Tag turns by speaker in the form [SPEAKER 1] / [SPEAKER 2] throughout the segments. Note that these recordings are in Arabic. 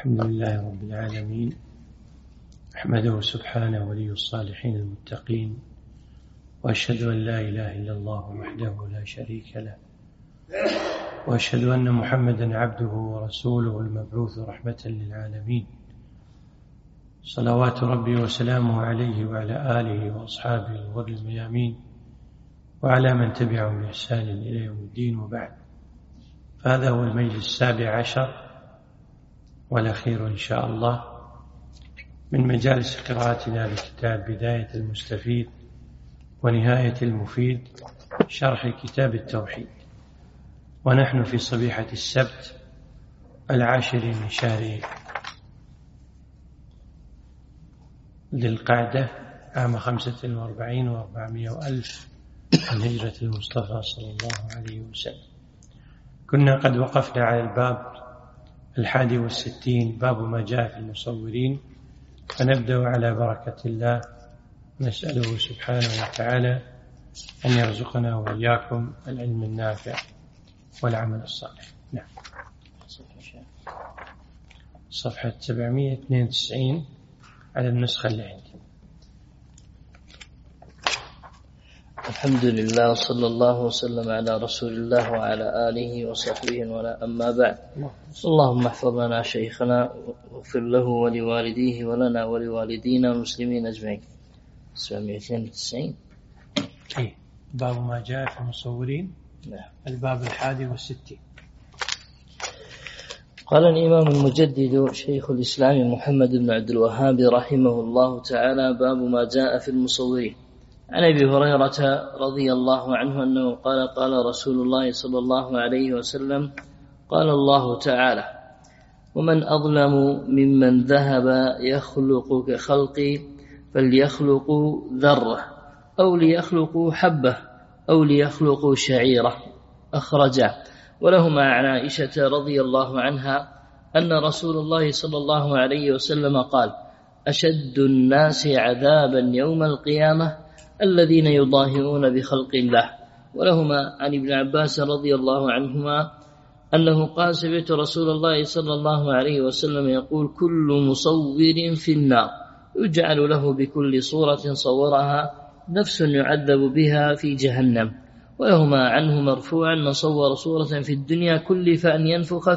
[SPEAKER 1] الحمد لله رب العالمين، أحمده سبحانه ولي الصالحين المتقين، وأشهد أن لا إله إلا الله وحده لا شريك له، وأشهد أن محمدا عبده ورسوله المبعوث رحمة للعالمين، صلوات ربي وسلامه عليه وعلى آله وأصحابه الغر الميامين، وعلى من تبعهم بإحسان إلى يوم الدين. وبعد، فهذا هو المجلس 17 والأخير إن شاء الله من مجالس قراءتنا لكتاب بداية المستفيد ونهاية المفيد، شرح كتاب التوحيد. ونحن في صبيحة السبت 10 من شهر ذي القعدة عام 45 و400 وألف من هجرة المصطفى صلى الله عليه وسلم. كنا قد وقفنا على الباب 61، باب ما جاء في المصورين، فنبدأ على بركة الله، نسأله سبحانه وتعالى أن يرزقنا وإياكم العلم النافع والعمل الصالح. نعم، صفحة 792 على النسخة اللي عندي.
[SPEAKER 2] الحمد لله وصلى الله وسلم على رسول الله وعلى آله وصحبه ولا أما بعد. اللهم احفظ لنا شيخنا واغفر له ولوالديه ولنا ولوالدينا والمسلمين أجمعين. 792
[SPEAKER 1] باب ما جاء في المصورين.
[SPEAKER 2] نعم.
[SPEAKER 1] الباب 61.
[SPEAKER 2] قال الإمام المجدد شيخ الإسلام محمد بن عبد الوهاب رحمه الله تعالى: باب ما جاء في المصورين. عن أبي هريرة رضي الله عنه أنه قال: قال رسول الله صلى الله عليه وسلم: قال الله تعالى: ومن أظلم ممن ذهب يخلق كخلقي فليخلقوا ذرة أو ليخلقوا حبة أو ليخلقوا شعيرة. أخرجه. ولهما عن عائشة رضي الله عنها أن رسول الله صلى الله عليه وسلم قال: أشد الناس عذابا يوم القيامة الذين يضاهئون بخلق الله. ولهما عن ابن عباس رضي الله عنهما أنه قال: سمعت رسول الله صلى الله عليه وسلم يقول: كل مصور في النار يجعل له بكل صورة صورها نفس يعذب بها في جهنم. ولهما عنه مرفوعا: من صور صورة في الدنيا كلف أن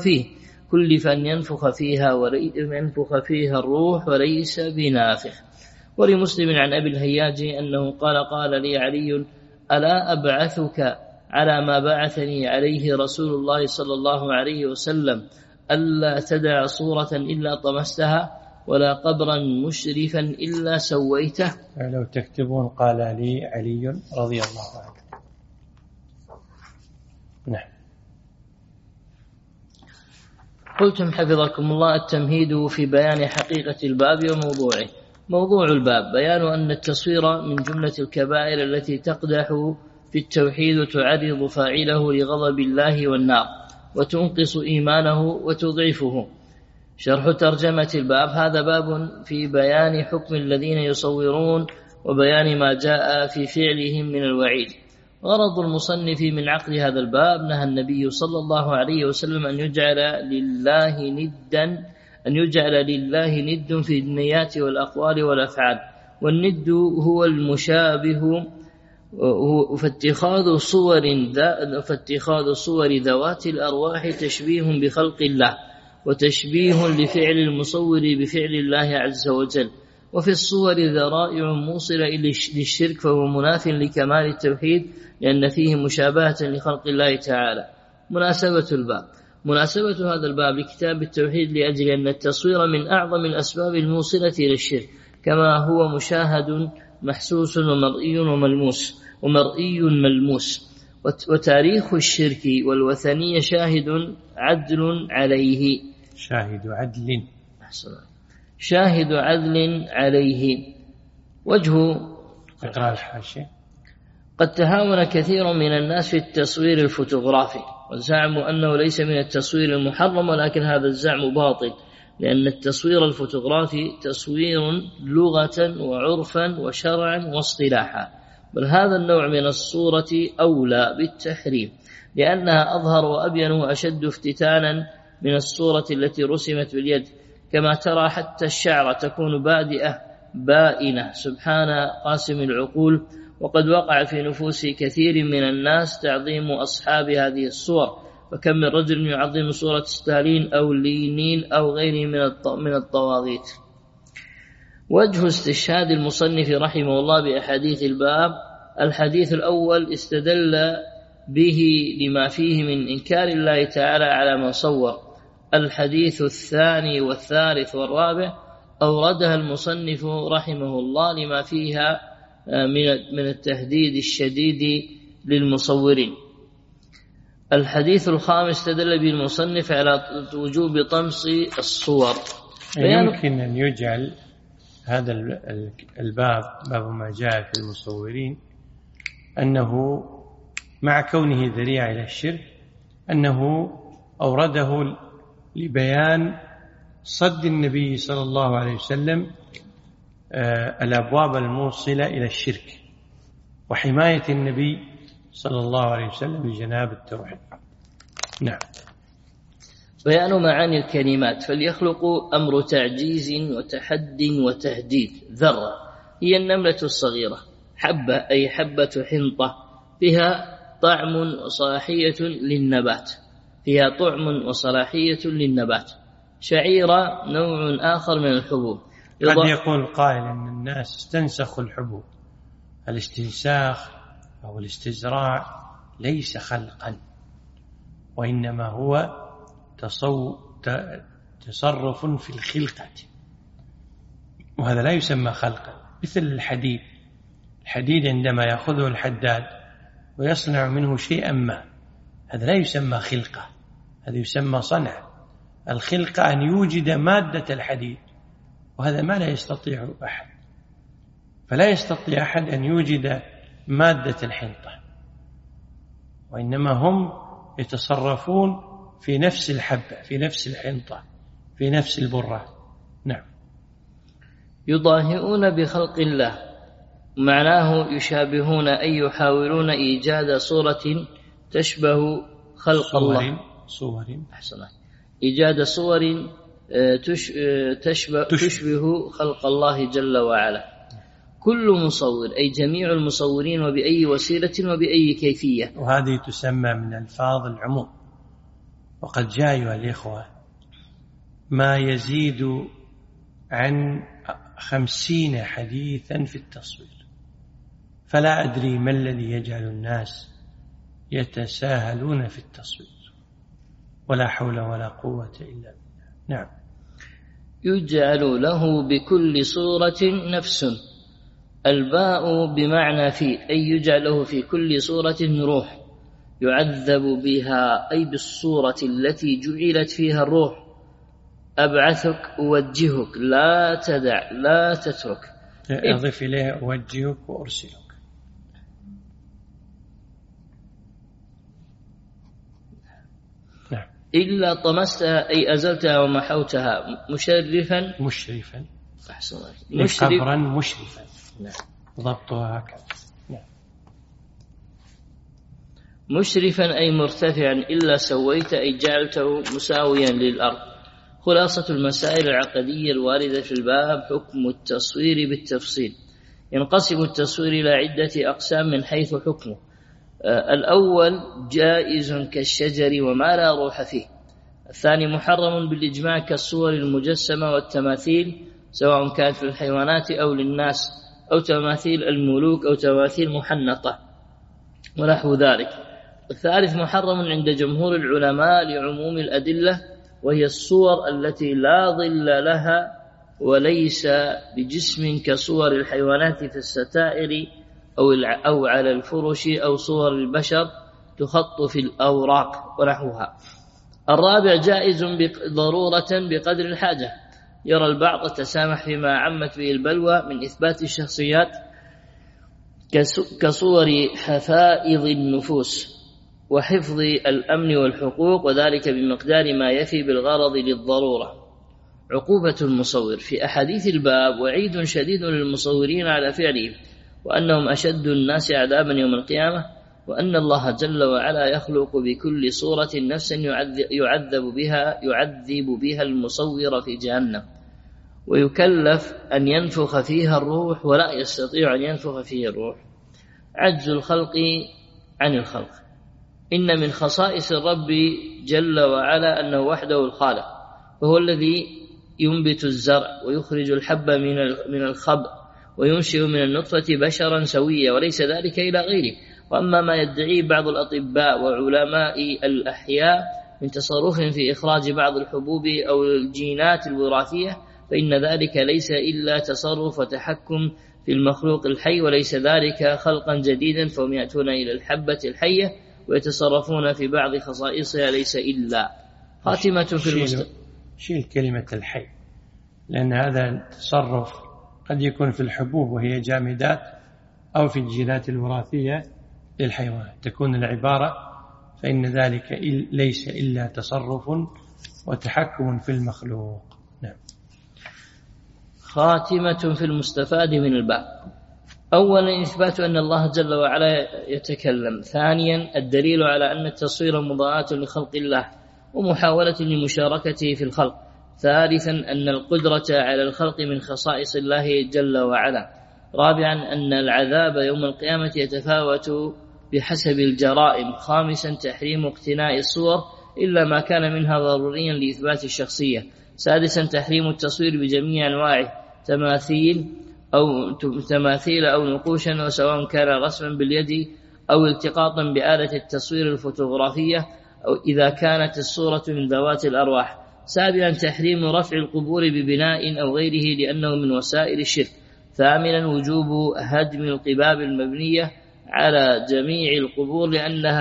[SPEAKER 2] ينفخ فيها الروح وليس بنافخ. ولمسلم عن أبي الهياج أنه قال لي علي: ألا أبعثك على ما بعثني عليه رسول الله صلى الله عليه وسلم، ألا تدع صورة إلا طمستها ولا قبرا مشرفا إلا سويته.
[SPEAKER 1] لو تكتبون قال لي علي رضي الله عنه. نعم.
[SPEAKER 2] قلتم حفظكم الله: التمهيد في بيان حقيقة الباب وموضوعه. موضوع الباب بيان أن التصوير من جملة الكبائر التي تقدح في التوحيد وتعرض فاعله لغضب الله والنار وتنقص إيمانه وتضعفه. شرح ترجمة الباب. هذا باب في بيان حكم الذين يصورون وبيان ما جاء في فعلهم من الوعيد. غرض المصنف من عقد هذا الباب: نهى النبي صلى الله عليه وسلم أن يجعل لله ند في النيات والأقوال والأفعال، والند هو المشابه، فاتخاذ صور ذوات الأرواح تشبيه بخلق الله وتشبيه لفعل المصور بفعل الله عز وجل. وفي الصور ذرائع موصلة للشرك، فهو مناف لكمال التوحيد لأن فيه مشابهة لخلق الله تعالى. مناسبة هذا الباب لكتاب التوحيد لأجل أن التصوير من أعظم الأسباب الموصلة إلى الشرك، كما هو مشاهد محسوس ومرئي ملموس. وتاريخ الشرك والوثنية شاهد عدل عليه. شاهد عدل عليه. وجه
[SPEAKER 1] اقرأ الحاشية.
[SPEAKER 2] قد تهاون كثير من الناس في التصوير الفوتوغرافي وزعموا أنه ليس من التصوير المحرم، ولكن هذا الزعم باطل، لأن التصوير الفوتوغرافي تصوير لغة وعرفا وشرعا واصطلاحا، بل هذا النوع من الصورة أولى بالتحريم، لأنها أظهر وأبين وأشد افتتانا من الصورة التي رسمت باليد، كما ترى حتى الشعر تكون بادئة بائنة سبحان قاسم العقول. وقد وقع في نفوس كثير من الناس تعظيم أصحاب هذه الصور، فكم من رجل يعظم صورة ستالين أو لينين أو غيره من الطواغيت. وجه استشهاد المصنف رحمه الله بأحاديث الباب: الحديث الأول استدل به لما فيه من إنكار الله تعالى على من صور. الحديث الثاني والثالث والرابع أوردها المصنف رحمه الله لما فيها من التهديد الشديد للمصورين. الحديث الخامس استدل به المصنف على وجوب طمس الصور.
[SPEAKER 1] يمكن أن يجعل هذا الباب باب ما جاء في المصورين أنه مع كونه ذريعة إلى الشرك أنه أورده لبيان صد النبي صلى الله عليه وسلم الأبواب الموصلة إلى الشرك، وحماية النبي صلى الله عليه وسلم بجناب التوحيد. نعم.
[SPEAKER 2] بيان معاني الكلمات. فليخلق أمر تعجيز وتحد وتهديد. ذرة هي النملة الصغيرة، حبة أي حبة حنطة فيها طعم وصلاحية للنبات، فيها طعم وصلاحية للنبات. شعيرة نوع آخر من الحبوب.
[SPEAKER 1] قد يقول قائل أن الناس استنسخوا الحبوب. الاستنساخ أو الاستزراع ليس خلقا، وإنما هو تصرف في الخلقة، وهذا لا يسمى خلقا. مثل الحديد عندما يأخذه الحداد ويصنع منه شيئا ما، هذا لا يسمى خلقة، هذا يسمى صنع. الخلقة أن يوجد مادة الحديد، وهذا ما لا يستطيع أحد. فلا يستطيع أحد أن يوجد مادة الحنطة، وإنما هم يتصرفون في نفس الحبة، في نفس الحنطة، في نفس البرة. نعم.
[SPEAKER 2] يضاهئون بخلق الله، معناه يشابهون أي يحاولون إيجاد صورة تشبه خلق الله. إيجاد صور تشبه خلق الله جل وعلا. كل مصور أي جميع المصورين، وبأي وسيلة وبأي كيفية.
[SPEAKER 1] وهذه تسمى من ألفاظ العموم. وقد جاء أيها الإخوة ما يزيد عن 50 حديثا في التصوير، فلا أدري ما الذي يجعل الناس يتساهلون في التصوير، ولا حول ولا قوة إلا بالله. نعم.
[SPEAKER 2] يجعل له بكل صورة نفس. الباء بمعنى في، أي يجعل له في كل صورة روح يعذب بها، أي بالصورة التي جعلت فيها الروح. أبعثك أوجهك، لا تدع لا تترك.
[SPEAKER 1] أضف إليه أوجهك وأرسلك. نعم.
[SPEAKER 2] إلا طمستها أي أزلتها ومحوتها. مشرفا
[SPEAKER 1] أحسن. قبرا مشرفا. نعم. ضبطها هكذا. نعم.
[SPEAKER 2] مشرفا أي مرتفعا. إلا سويت أي جعلته مساويا للأرض. خلاصة المسائل العقدية الواردة في الباب: حكم التصوير بالتفصيل. ينقسم التصوير إلى عدة أقسام من حيث حكمه. الأول جائز كالشجر وما لا روح فيه. الثاني محرم بالإجماع كالصور المجسمة والتماثيل، سواء كانت في الحيوانات أو للناس، أو تماثيل الملوك، أو تماثيل محنطة ونحو ذلك. الثالث محرم عند جمهور العلماء لعموم الأدلة، وهي الصور التي لا ظل لها وليس بجسم كصور الحيوانات في الستائر أو على الفرش، أو صور البشر تخط في الأوراق ونحوها. الرابع جائز ضرورة بقدر الحاجة. يرى البعض التسامح فيما عمت به البلوى من إثبات الشخصيات كصور حفائظ النفوس وحفظ الأمن والحقوق، وذلك بمقدار ما يفي بالغرض للضرورة. عقوبة المصور. في أحاديث الباب وعيد شديد للمصورين على فعله، وأنهم أشد الناس عذابا يوم القيامة. وأن الله جل وعلا يخلق بكل صورة نفسا يعذب بها المصور في جهنم، ويكلف أن ينفخ فيها الروح ولا يستطيع أن ينفخ فيه الروح. عجز الخلق عن الخلق. إن من خصائص الرب جل وعلا أنه وحده الخالق، وهو الذي ينبت الزرع ويخرج الحب من الخبء وينشئ من النطفة بشرا سويا، وليس ذلك إلى غيره. وأما ما يدعيه بعض الأطباء وعلماء الأحياء من تصرف في إخراج بعض الحبوب أو الجينات الوراثية، فإن ذلك ليس إلا تصرف وتحكم في المخلوق الحي، وليس ذلك خلقا جديدا، فهم يأتون إلى الحبة الحية ويتصرفون في بعض خصائصها، ليس إلا. خاتمة في
[SPEAKER 1] شيل كلمة الحي، لأن هذا التصرف قد يكون في الحبوب وهي جامدات، أو في الجينات الوراثية للحيوان، تكون العبارة فإن ذلك ليس إلا تصرف وتحكم في المخلوق. نعم.
[SPEAKER 2] خاتمة في المستفاد من الباب. أولا إثبات أن الله جل وعلا يتكلم. ثانيا الدليل على أن التصوير مضاعاة لخلق الله ومحاولة لمشاركته في الخلق. ثالثا أن القدرة على الخلق من خصائص الله جل وعلا. رابعا أن العذاب يوم القيامة يتفاوت بحسب الجرائم. خامسا تحريم اقتناء الصور إلا ما كان منها ضروريا لإثبات الشخصية. سادسا تحريم التصوير بجميع أنواعه، تماثيل أو نقوشا، وسواء كان رسما باليد أو التقاطا بآلة التصوير الفوتوغرافية، أو إذا كانت الصورة من ذوات الأرواح. سابعا تحريم رفع القبور ببناء أو غيره لأنه من وسائل الشرك. ثامنا وجوب هدم القباب المبنية على جميع القبور لأنها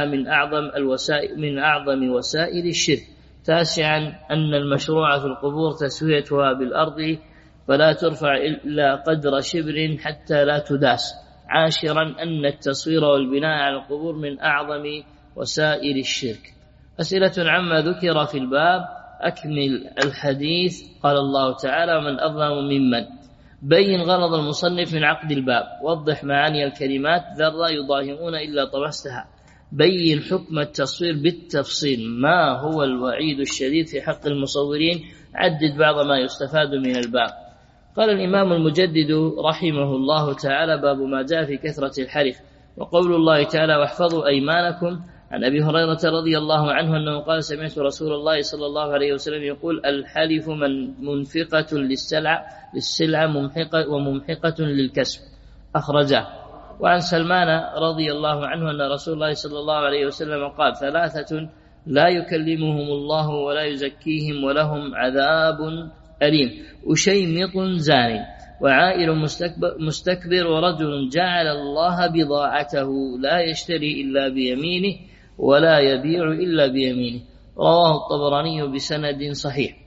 [SPEAKER 2] من أعظم وسائل الشرك. تاسعا أن المشروع في القبور تسويتها بالأرض فلا ترفع إلا قدر شبر حتى لا تداس. عاشرا أن التصوير والبناء على القبور من أعظم وسائل الشرك. أسئلة عما ذكر في الباب. أكمل الحديث. قال الله تعالى: من أظلم ممن. بين غرض المصنف من عقد الباب. وضح معاني الكلمات ذرة يضاهئون إلا طمستها. بين حكم التصوير بالتفصيل. ما هو الوعيد الشديد في حق المصورين. عدد بعض ما يستفاد من الباب. قال الإمام المجدد رحمه الله تعالى: باب ما جاء في كثرة الحلف. وقول الله تعالى: واحفظوا أيمانكم. عن أبي هريرة رضي الله عنه أنه قال: سمعت رسول الله صلى الله عليه وسلم يقول: الحلف منفقة للسلعة وممحقة للكسب. أخرجه. وعن سلمان رضي الله عنه أن رسول الله صلى الله عليه وسلم قال: ثلاثة لا يكلمهم الله ولا يزكيهم ولهم عذاب أليم: أشيمط زان، وعائل مستكبر، ورجل جعل الله بضاعته لا يشتري إلا بيمينه ولا يبيع إلا بيمينه. رواه الطبراني بسند صحيح.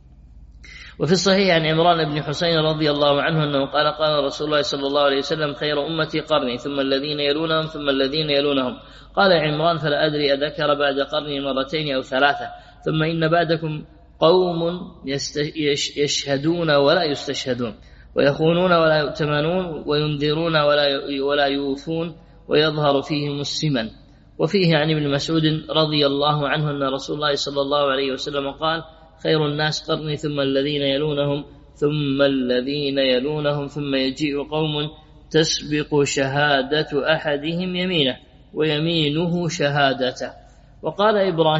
[SPEAKER 2] وفي الصحيح عن عمران بن حسين رضي الله عنه أنه قال: قال رسول الله صلى الله عليه وسلم: خير أمتي قرني ثم الذين يلونهم ثم الذين يلونهم. قال عمران: فلا أدري أذكر بعد قرني مرتين أو ثلاثة. ثم إن بعدكم قوم يشهدون ولا يستشهدون، ويخونون ولا يؤتمنون، وينذرون ولا يوفون، ويظهر فيهم السمن. وفيه عن ابن مسعود رضي الله عنه أن رسول الله صلى الله عليه وسلم قال: خير الناس قرني ثم الذين يلونهم ثم الذين يلونهم، ثم يجيء قوم تسبق شهادة أحدهم يمينه ويمينه شهادته. وقال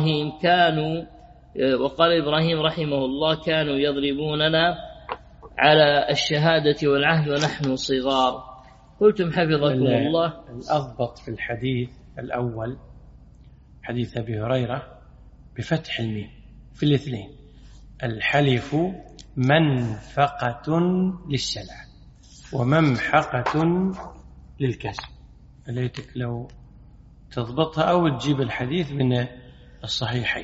[SPEAKER 2] إبراهيم رحمه الله: كانوا يضربوننا على الشهادة والعهد ونحن صغار. قلتم حفظكم الله.
[SPEAKER 1] الأضبط في الحديث الأول حديث أبي هريرة بفتح الميم في الاثنين: الحلف منفقة للسلع وممحقة للكسب. ليتك لو تضبطها أو تجيب الحديث من الصحيحين.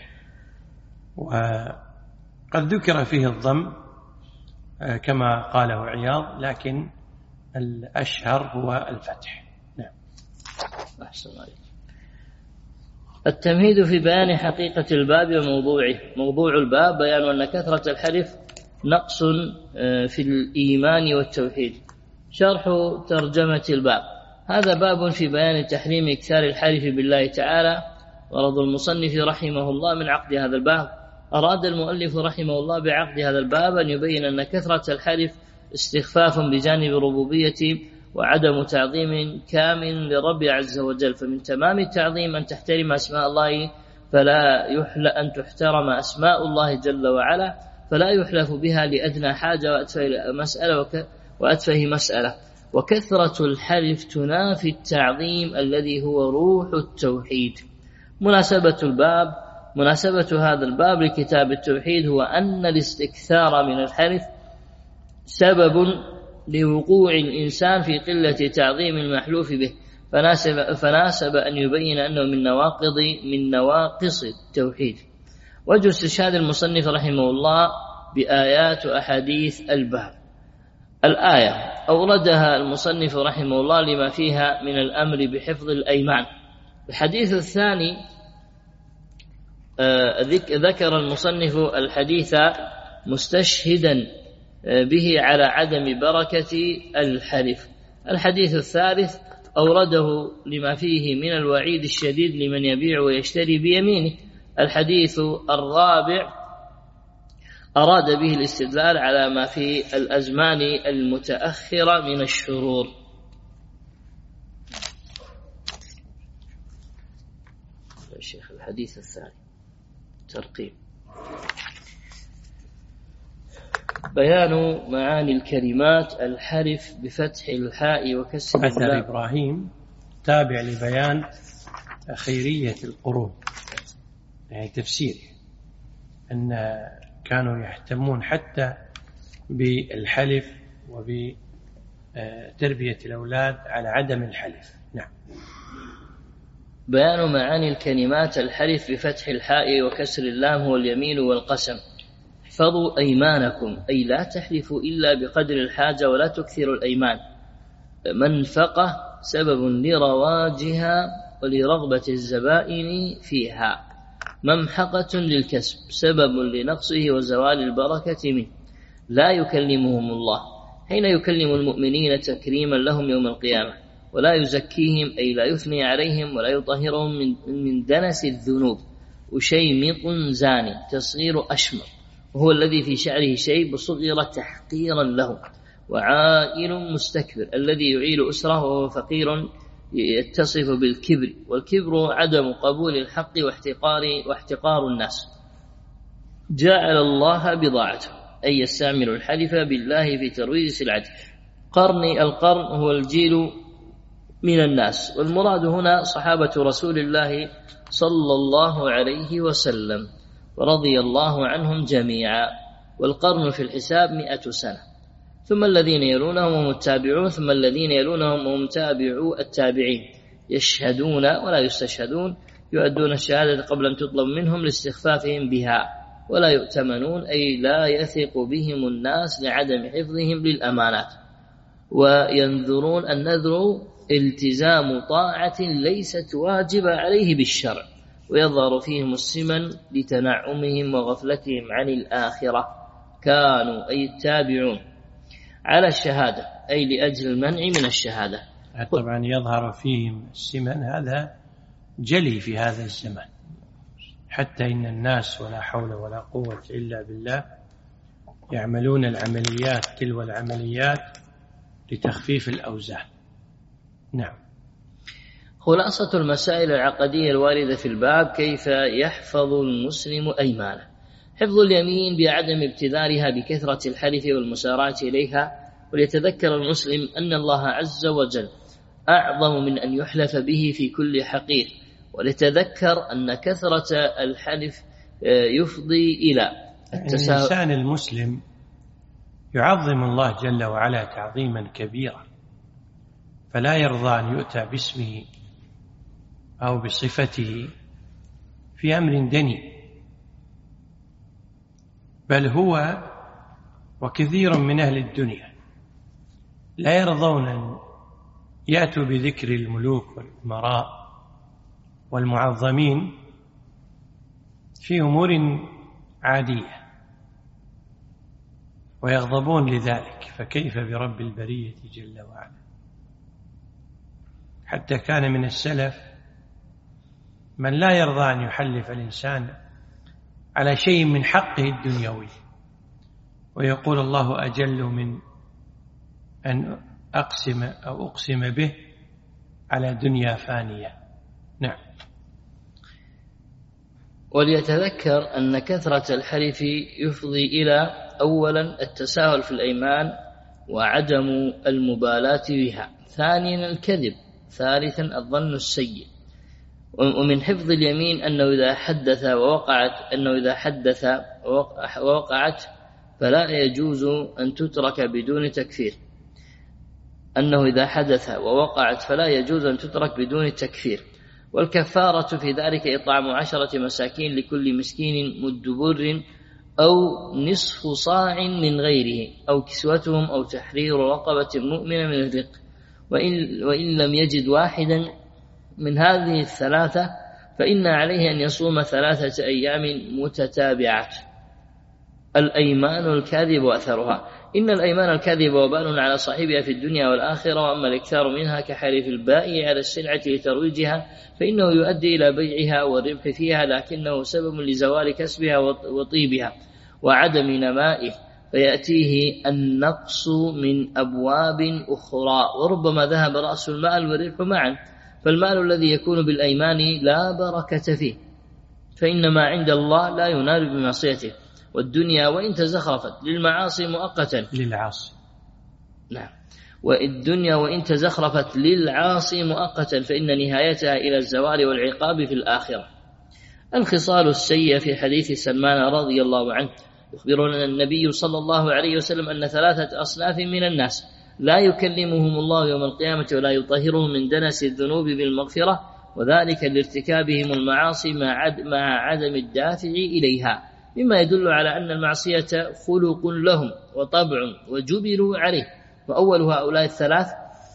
[SPEAKER 1] وقد ذكر فيه الضم كما قاله عياض، لكن الأشهر هو الفتح. نعم.
[SPEAKER 2] أحسن عليك. التمهيد في بيان حقيقة الباب وموضوعه. موضوع الباب بيان أن كثرة الحلف نقص في الإيمان والتوحيد. شرح ترجمة الباب. هذا باب في بيان تحريم إكثار الحلف بالله تعالى. ورد المصنف رحمه الله من عقد هذا الباب. أراد المؤلف رحمه الله بعقد هذا الباب أن يبين أن كثرة الحلف استخفاف بجانب الربوبية وعدم تعظيم كامل لرب عز وجل. فمن تمام التعظيم أن تحترم أسماء الله، فلا يحل أن تحترم أسماء الله جل وعلا، فلا يحلف بها لأدنى حاجة وأتفه مسألة. وكثرة الحلف تنافي التعظيم الذي هو روح التوحيد. مناسبة هذا الباب لكتاب التوحيد هو أن الاستكثار من الحلف سبب لوقوع الإنسان في قلة تعظيم المحلوف به، فناسب أن يبين أنه من نواقص التوحيد. وجه استشهاد المصنف رحمه الله بآيات وأحاديث الباب. الآية أوردها المصنف رحمه الله لما فيها من الأمر بحفظ الأيمان. الحديث الثاني ذكر المصنف الحديث مستشهدا به على عدم بركة الحلف. الحديث الثالث أورده لما فيه من الوعيد الشديد لمن يبيع ويشتري بيمينه. الحديث الرابع أراد به الاستدلال على ما في الأزمان المتأخرة من الشرور. الشيخ الحديث الثاني ترقيم بيان معاني الكلمات الحرف بفتح الحاء وكسر اللام.
[SPEAKER 1] أثر إبراهيم تابع لبيان خيرية القرون، يعني تفسير أن كانوا يهتمون حتى بالحلف وبتربية الأولاد على عدم الحلف. نعم.
[SPEAKER 2] بيان معاني الكلمات الحلف بفتح الحاء وكسر اللام هو اليمين والقسم. احفظوا أيمانكم، أي لا تحلفوا إلا بقدر الحاجة ولا تكثروا الأيمان. منفقة سبب لرواجها ولرغبة الزبائن فيها. ممحقة للكسب سبب لنقصه وزوال البركة منه. لا يكلمهم الله حين يكلم المؤمنين تكريما لهم يوم القيامة، ولا يزكيهم أي لا يثني عليهم ولا يطهرهم من دنس الذنوب. وشيمط زاني تصغير أشمر، وهو الذي في شعره شيب صغر تحقيرا له. وعائل مستكبر الذي يعيل أسره وهو فقير يتصف بالكبر، والكبر عدم قبول الحق واحتقار الناس. جعل الله بضاعته أي يستعمل الحلف بالله في ترويج سلعته. القرن هو الجيل من الناس، والمراد هنا صحابة رسول الله صلى الله عليه وسلم ورضي الله عنهم جميعا. والقرن في الحساب 100 سنة، ثم الذين يلونهم هم التابعون، ثم الذين يلونهم هم تابعو التابعين. يشهدون ولا يستشهدون، يؤدون الشهادة قبل أن تطلب منهم لاستخفافهم بها. ولا يؤتمنون أي لا يثق بهم الناس لعدم حفظهم للأمانات. وينذرون النذر التزام طاعة ليست واجبة عليه بالشرع، ويظهر فيهم السمن لتنعمهم وغفلتهم عن الآخرة. كانوا أي التابعون على الشهادة أي لأجل المنع من الشهادة.
[SPEAKER 1] طبعا يظهر فيهم السمن، هذا جلي في هذا الزمان، حتى إن الناس ولا حول ولا قوة إلا بالله يعملون العمليات تلو العمليات لتخفيف الأوزان. نعم.
[SPEAKER 2] خلاصة المسائل العقدية الواردة في الباب: كيف يحفظ المسلم أيمانه؟ حفظ اليمين بعدم ابتذارها بكثرة الحلف والمسارعة إليها. وليتذكر المسلم أن الله عز وجل أعظم من أن يحلف به في كل حقير. وليتذكر أن كثرة الحلف يفضي إلى
[SPEAKER 1] الإنسان المسلم يعظم الله جل وعلا تعظيما كبيرا، فلا يرضى أن يؤتى باسمه أو بصفته في أمر دني، بل هو وكثير من أهل الدنيا لا يرضون أن يأتوا بذكر الملوك والأمراء والمعظمين في أمور عادية ويغضبون لذلك، فكيف برب البرية جل وعلا؟ حتى كان من السلف من لا يرضى أن يحلف الإنسان على شيء من حقه الدنيوي، ويقول الله أجل من أن أقسم به على دنيا فانية. نعم.
[SPEAKER 2] وليتذكر أن كثرة الحلف يفضي إلى أولا التساهل في الأيمان وعدم المبالاة بها، ثانيا الكذب، ثالثا الظن السيء. ومن حفظ اليمين أنه إذا حدث ووقعت فلا يجوز أن تترك بدون تكفير، أنه إذا حدث ووقعت فلا يجوز أن تترك بدون تكفير. والكفارة في ذلك إطعام 10 مساكين لكل مسكين مد بر أو نصف صاع من غيره، أو كسوتهم، أو تحرير رقبة مؤمنة من الرق. وإن لم يجد واحدا من هذه الثلاثة فإن عليه أن يصوم 3 أيام متتابعات. الأيمان الكاذب وأثرها. إن الأيمان الكاذب وبال على صاحبها في الدنيا والآخرة، وأما الإكثار منها كحلف البائع على السلعة لترويجها فإنه يؤدي إلى بيعها والربح فيها، لكنه سبب لزوال كسبها وطيبها وعدم نمائه، فيأتيه النقص من أبواب أخرى، وربما ذهب رأس المال والربح معا. فالمال الذي يكون بالأيمان لا بركة فيه، فإن ما عند الله لا ينال بمعصيته. والدنيا وإن تزخرفت للمعاصي مؤقتا
[SPEAKER 1] للعاصي،
[SPEAKER 2] نعم، والدنيا وإن تزخرفت للعاصي مؤقتا فإن نهايتها إلى الزوال والعقاب في الآخرة. الخصال السيئة في حديث سلمان رضي الله عنه يخبرنا النبي صلى الله عليه وسلم أن 3 أصناف من الناس لا يكلمهم الله يوم القيامة ولا يطهرهم من دنس الذنوب بالمغفرة، وذلك لارتكابهم المعاصي مع عدم الدافع إليها، مما يدل على أن المعصية خلق لهم وطبع وجبلوا عليه. وأول هؤلاء ال3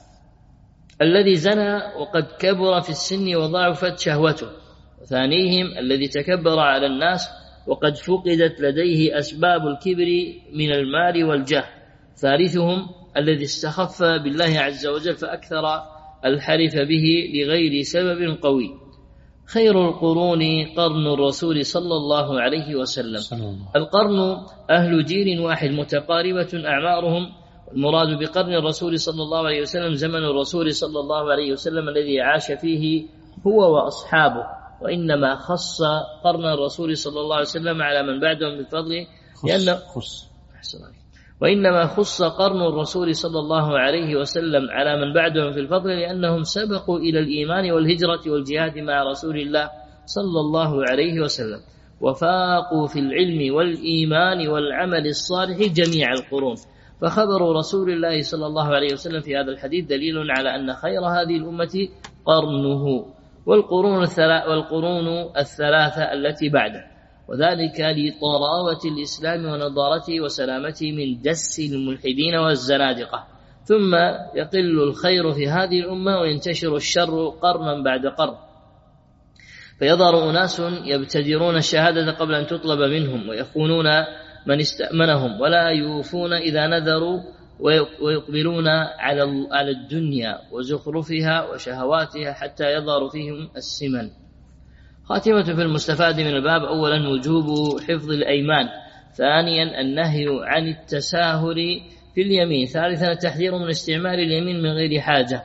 [SPEAKER 2] الذي زنى وقد كبر في السن وضعفت شهوته، وثانيهم الذي تكبر على الناس وقد فقدت لديه أسباب الكبر من المال والجاه، ثالثهم الذي استخف بالله عز وجل فأكثر الحلف به لغير سبب قوي. خير القرون قرن الرسول صلى الله عليه وسلم. القرن أهل جيل واحد متقاربة أعمارهم، المراد بقرن الرسول صلى الله عليه وسلم زمن الرسول صلى الله عليه وسلم الذي عاش فيه هو وأصحابه، وإنما خص قرن الرسول صلى الله عليه وسلم على من بعدهم بالفضل وإنما خص قرن الرسول صلى الله عليه وسلم على من بعدهم في الفضل لأنهم سبقوا إلى الإيمان والهجرة والجهاد مع رسول الله صلى الله عليه وسلم، وفاقوا في العلم والإيمان والعمل الصالح جميع القرون. فخبر رسول الله صلى الله عليه وسلم في هذا الحديث دليل على أن خير هذه الأمة قرنه، والقرون الثلاثة التي بعده، وذلك لطراوة الإسلام ونضارته وسلامته من دس الملحدين والزنادقة. ثم يقل الخير في هذه الأمة وينتشر الشر قرنا بعد قرن، فيظهر أناس يبتدرون الشهادة قبل أن تطلب منهم، ويخونون من استأمنهم، ولا يوفون إذا نذروا، ويقبلون على الدنيا وزخرفها وشهواتها حتى يظهر فيهم السمن. خاتمة في المستفاد من الباب: أولا وجوب حفظ الأيمان، ثانيا النهي عن التساهل في اليمين، ثالثا التحذير من استعمال اليمين من غير حاجة،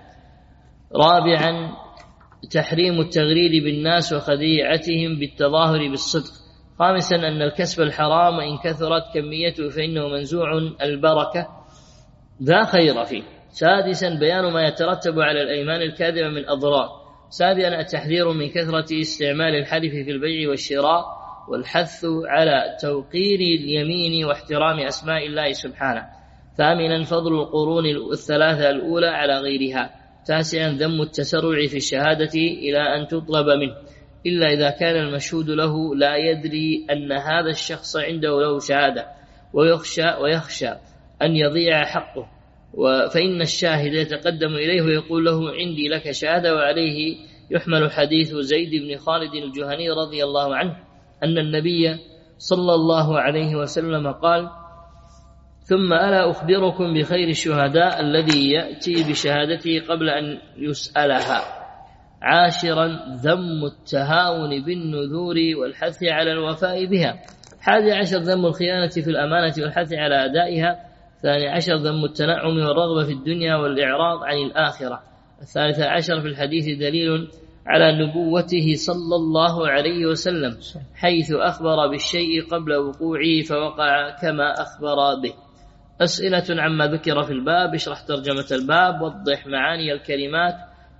[SPEAKER 2] رابعا تحريم التغرير بالناس وخديعتهم بالتظاهر بالصدق، خامسا أن الكسب الحرام وإن كثرت كميته فإنه منزوع البركة لا خير فيه، سادسا بيان ما يترتب على الأيمان الكاذبة من أضرار، سابعا التحذير من كثرة استعمال الحلف في البيع والشراء، والحث على توقير اليمين واحترام أسماء الله سبحانه، ثامنا فضل القرون الثلاثة الأولى على غيرها، تاسعا ذم التسرع في الشهادة إلى أن تطلب منه إلا إذا كان المشهود له لا يدري أن هذا الشخص عنده له شهادة ويخشى أن يضيع حقه، فإن الشاهد يتقدم إليه ويقول له عندي لك شهادة. وعليه يحمل حديث زيد بن خالد الجهني رضي الله عنه أن النبي صلى الله عليه وسلم قال: ثم ألا أخبركم بخير الشهداء الذي يأتي بشهادته قبل أن يسألها. 10 ذم التهاون بالنذور والحث على الوفاء بها. 11 ذم الخيانة في الأمانة والحث على أدائها. 12 ذم التنعم والرغبة في الدنيا والإعراض عن الآخرة. 13 في الحديث دليل على نبوته صلى الله عليه وسلم حيث أخبر بالشيء قبل وقوعه فوقع كما أخبر به. أسئلة عما ذكر في الباب. اشرح ترجمة الباب. وضح معاني الكلمات.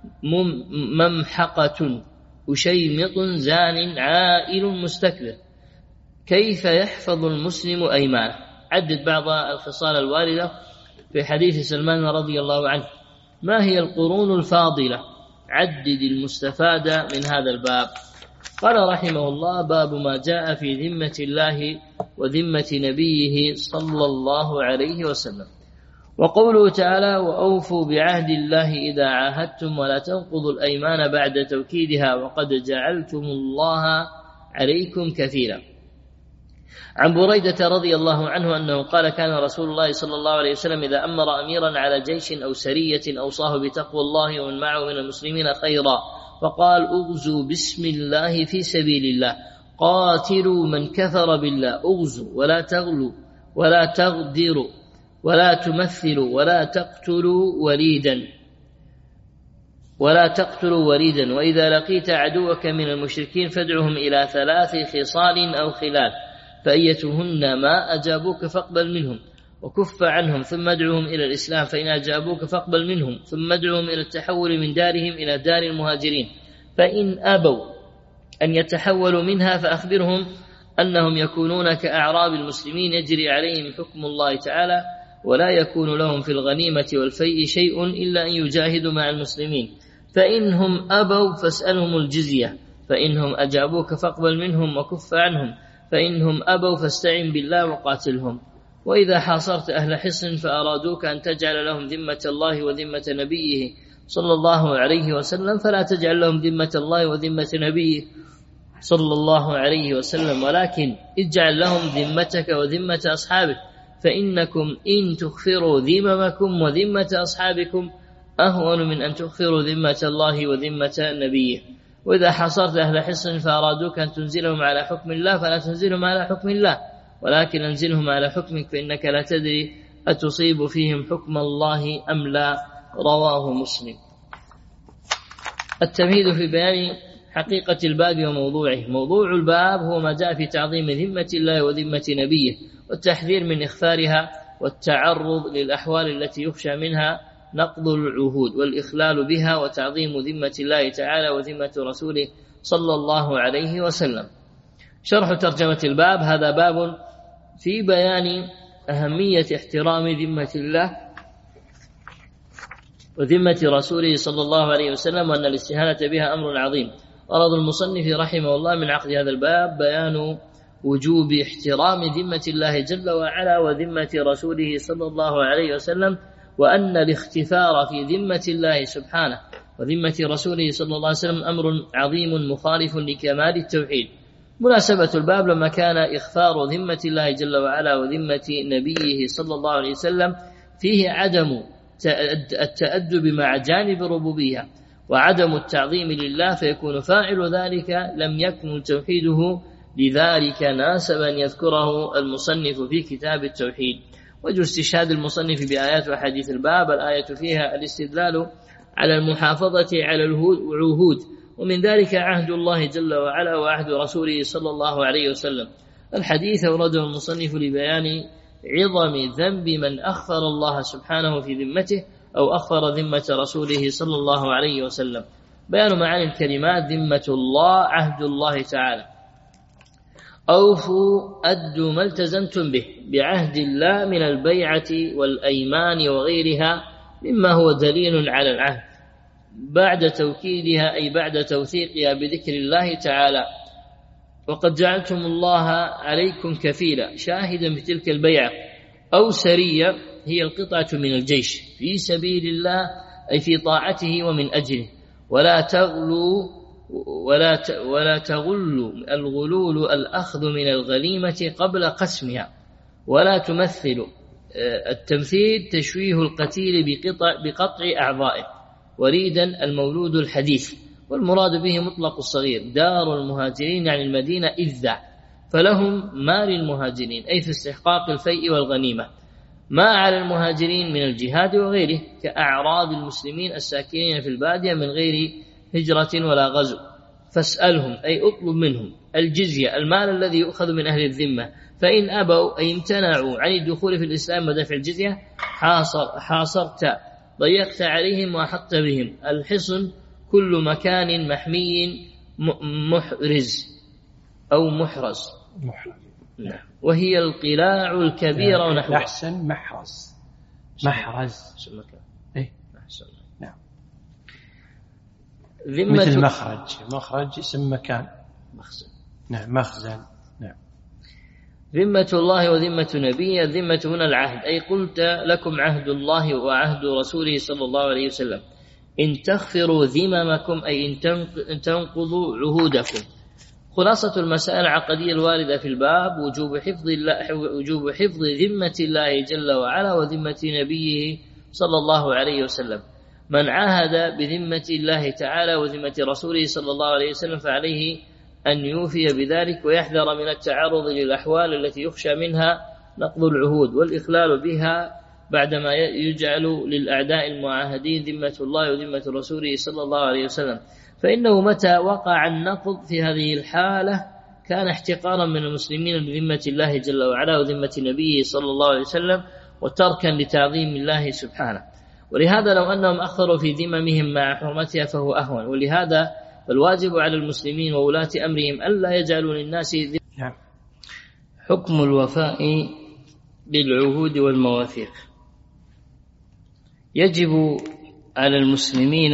[SPEAKER 2] ممحقة أشيمط زان عائل مستكبر. كيف يحفظ المسلم أيمانه. عدد بعض الخصال الواردة في حديث سلمان رضي الله عنه. ما هي القرون الفاضلة. عدد المستفاد من هذا الباب. قال رحمه الله: باب ما جاء في ذمة الله وذمة نبيه صلى الله عليه وسلم. وقوله تعالى: وأوفوا بعهد الله إذا عاهدتم ولا تنقضوا الأيمان بعد توكيدها وقد جعلتم الله عليكم كفيلا. عن بريدة رضي الله عنه أنه قال: كان رسول الله صلى الله عليه وسلم إذا أمر أميرا على جيش أو سرية أوصاه بتقوى الله ومن معه من المسلمين خيرا، فقال: اغزوا بسم الله في سبيل الله، قاتلوا من كفر بالله، اغزوا ولا تغلوا ولا تغدروا ولا تمثلوا ولا تقتلوا وليدا وإذا لقيت عدوك من المشركين فادعهم إلى 3 خصال أو خلال، فأيتهن ما أجابوك فاقبل منهم وكف عنهم ثم ادعوهم إلى الإسلام، فإن أجابوك فاقبل منهم ثم ادعوهم إلى التحول من دارهم إلى دار المهاجرين، فإن أبوا أن يتحولوا منها فأخبرهم أنهم يكونون كأعراب المسلمين يجري عليهم حكم الله تعالى ولا يكون لهم في الغنيمة والفيء شيء إلا أن يجاهدوا مع المسلمين، فإنهم أبوا فاسألهم الجزية، فإنهم أجابوك فاقبل منهم وكف عنهم، فإنهم أبوا فاستعن بالله وقاتلهم. وإذا حاصرت أهل حصن فأرادوك أن تجعل لهم ذمة الله وذمة نبيه صلى الله عليه وسلم فلا تجعل لهم ذمة الله وذمة نبيه صلى الله عليه وسلم، ولكن اجعل لهم ذمتك وذمة أصحابك، فإنكم إن تغفروا ذممكم وذمة أصحابكم أهون من أن تغفروا ذمة الله وذمة نبيه. وإذا حصرت أهل حصن فأرادوك أن تنزلهم على حكم الله فلا تنزلهم على حكم الله، ولكن انزلهم على حكمك، فإنك لا تدري أتصيب فيهم حكم الله أم لا. رواه مسلم. التمهيد في بيان حقيقة الباب وموضوعه. موضوع الباب هو ما جاء في تعظيم ذمة الله وذمة نبيه والتحذير من إخفارها والتعرض للأحوال التي يخشى منها نقض العهود والإخلال بها وتعظيم ذمة الله تعالى وذمة رسوله صلى الله عليه وسلم. شرح ترجمة الباب. هذا باب في بيان أهمية احترام ذمة الله وذمة رسوله صلى الله عليه وسلم وأن الاستهانة بها أمر عظيم. غرض المصنف رحمه الله من عقد هذا الباب بيان وجوب احترام ذمة الله جل وعلا وذمة رسوله صلى الله عليه وسلم، وأن الاختفار في ذمة الله سبحانه وذمة رسوله صلى الله عليه وسلم أمر عظيم مخالف لكمال التوحيد. مناسبة الباب لما كان إخفار ذمة الله جل وعلا وذمة نبيه صلى الله عليه وسلم فيه عدم التأدب مع جانب الربوبية وعدم التعظيم لله، فيكون فاعل ذلك لم يكمل توحيده، لذلك ناسب أن يذكره المصنف في كتاب التوحيد. وجه استشهاد المصنف بآيات وحديث الباب: الآية فيها الاستدلال على المحافظة على العهود، ومن ذلك عهد الله جل وعلا وعهد رسوله صلى الله عليه وسلم. الحديث أورده المصنف لبيان عظم ذنب من أخفر الله سبحانه في ذمته أو أخفر ذمة رسوله صلى الله عليه وسلم. بيان معاني الكلمات: ذمة الله عهد الله تعالى. أوفوا أدوا ما التزمتم به بعهد الله من البيعة والأيمان وغيرها مما هو دليل على العهد بعد توكيدها، أي بعد توثيقها بذكر الله تعالى. وقد جعلتم الله عليكم كفيلا شاهدا بتلك البيعة. أو سرية هي القطعة من الجيش في سبيل الله أي في طاعته ومن أجله. ولا تغلوا الغلول الأخذ من الغنيمة قبل قسمها. ولا تمثلوا التمثيل تشويه القتيل بقطع أعضائه، وريدا المولود الحديث، والمراد به مطلق الصغير. دار المهاجرين يعني المدينة إذ ذا، فلهم ما للمهاجرين أي في استحقاق الفيء والغنيمة، ما على المهاجرين من الجهاد وغيره كأعراض المسلمين الساكنين في البادية من غير هجرة ولا غزو. فاسألهم أي أطلب منهم الجزية المال الذي يؤخذ من أهل الذمة، فإن أبوا أي امتنعوا عن الدخول في الإسلام ودفع الجزية حاصرت ضيقت عليهم وأحطت بهم. الحصن كل مكان محمي محرز أو محرز، وهي القلاع الكبيرة ونحوها.
[SPEAKER 1] أحسن محرز، إيه؟ نعم. مثل مخرج اسم مكان،
[SPEAKER 2] مخزن.
[SPEAKER 1] نعم مخزن. نعم.
[SPEAKER 2] ذمة الله وذمة نبيه. الذمة هنا العهد، أي قلت لكم عهد الله وعهد رسوله صلى الله عليه وسلم إن تغفروا ذممكم أي إن تنقضوا عهودكم. خلاصة المسائل العقدية الواردة في الباب وجوب حفظ ذمة الله جل وعلا وذمة نبيه صلى الله عليه وسلم. من عاهد بذمة الله تعالى وذمة رسوله صلى الله عليه وسلم فعليه أن يوفي بذلك ويحذر من التعرض للأحوال التي يخشى منها نقض العهود والإخلال بها بعدما يجعل للأعداء المعاهدين ذمة الله وذمة رسوله صلى الله عليه وسلم، فإنه متى وقع النقض في هذه الحالة كان احتقارا من المسلمين لذمة الله جل وعلا وذمة نبيه صلى الله عليه وسلم وتركا لتعظيم الله سبحانه. ولهذا لو أنهم أخروا في ذممهم مع حرمتها فهو أهون. ولهذا الواجب على المسلمين وولاة أمرهم ألا يجعلوا للناس ذمة. حكم الوفاء بالعهود والمواثيق. يجب على المسلمين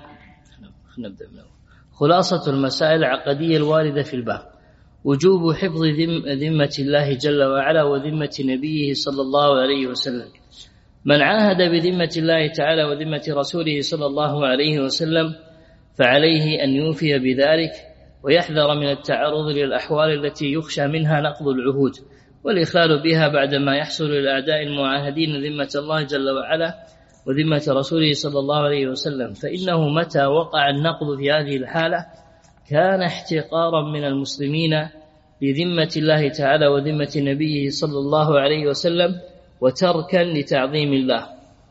[SPEAKER 2] خلاصة المسائل العقدية الواردة في الباب وجوب حفظ ذمة الله جل وعلا وذمة نبيه صلى الله عليه وسلم. من عاهد بذمة الله تعالى وذمة رسوله صلى الله عليه وسلم فعليه أن يوفي بذلك ويحذر من التعرض للأحوال التي يخشى منها نقض العهود والإخلال بها بعدما يحصل للأعداء المعاهدين ذمة الله جل وعلا وذمة رسوله صلى الله عليه وسلم، فإنه متى وقع النقض في هذه الحالة كان احتقارا من المسلمين لذمة الله تعالى وذمة نبيه صلى الله عليه وسلم وتركا لتعظيم الله.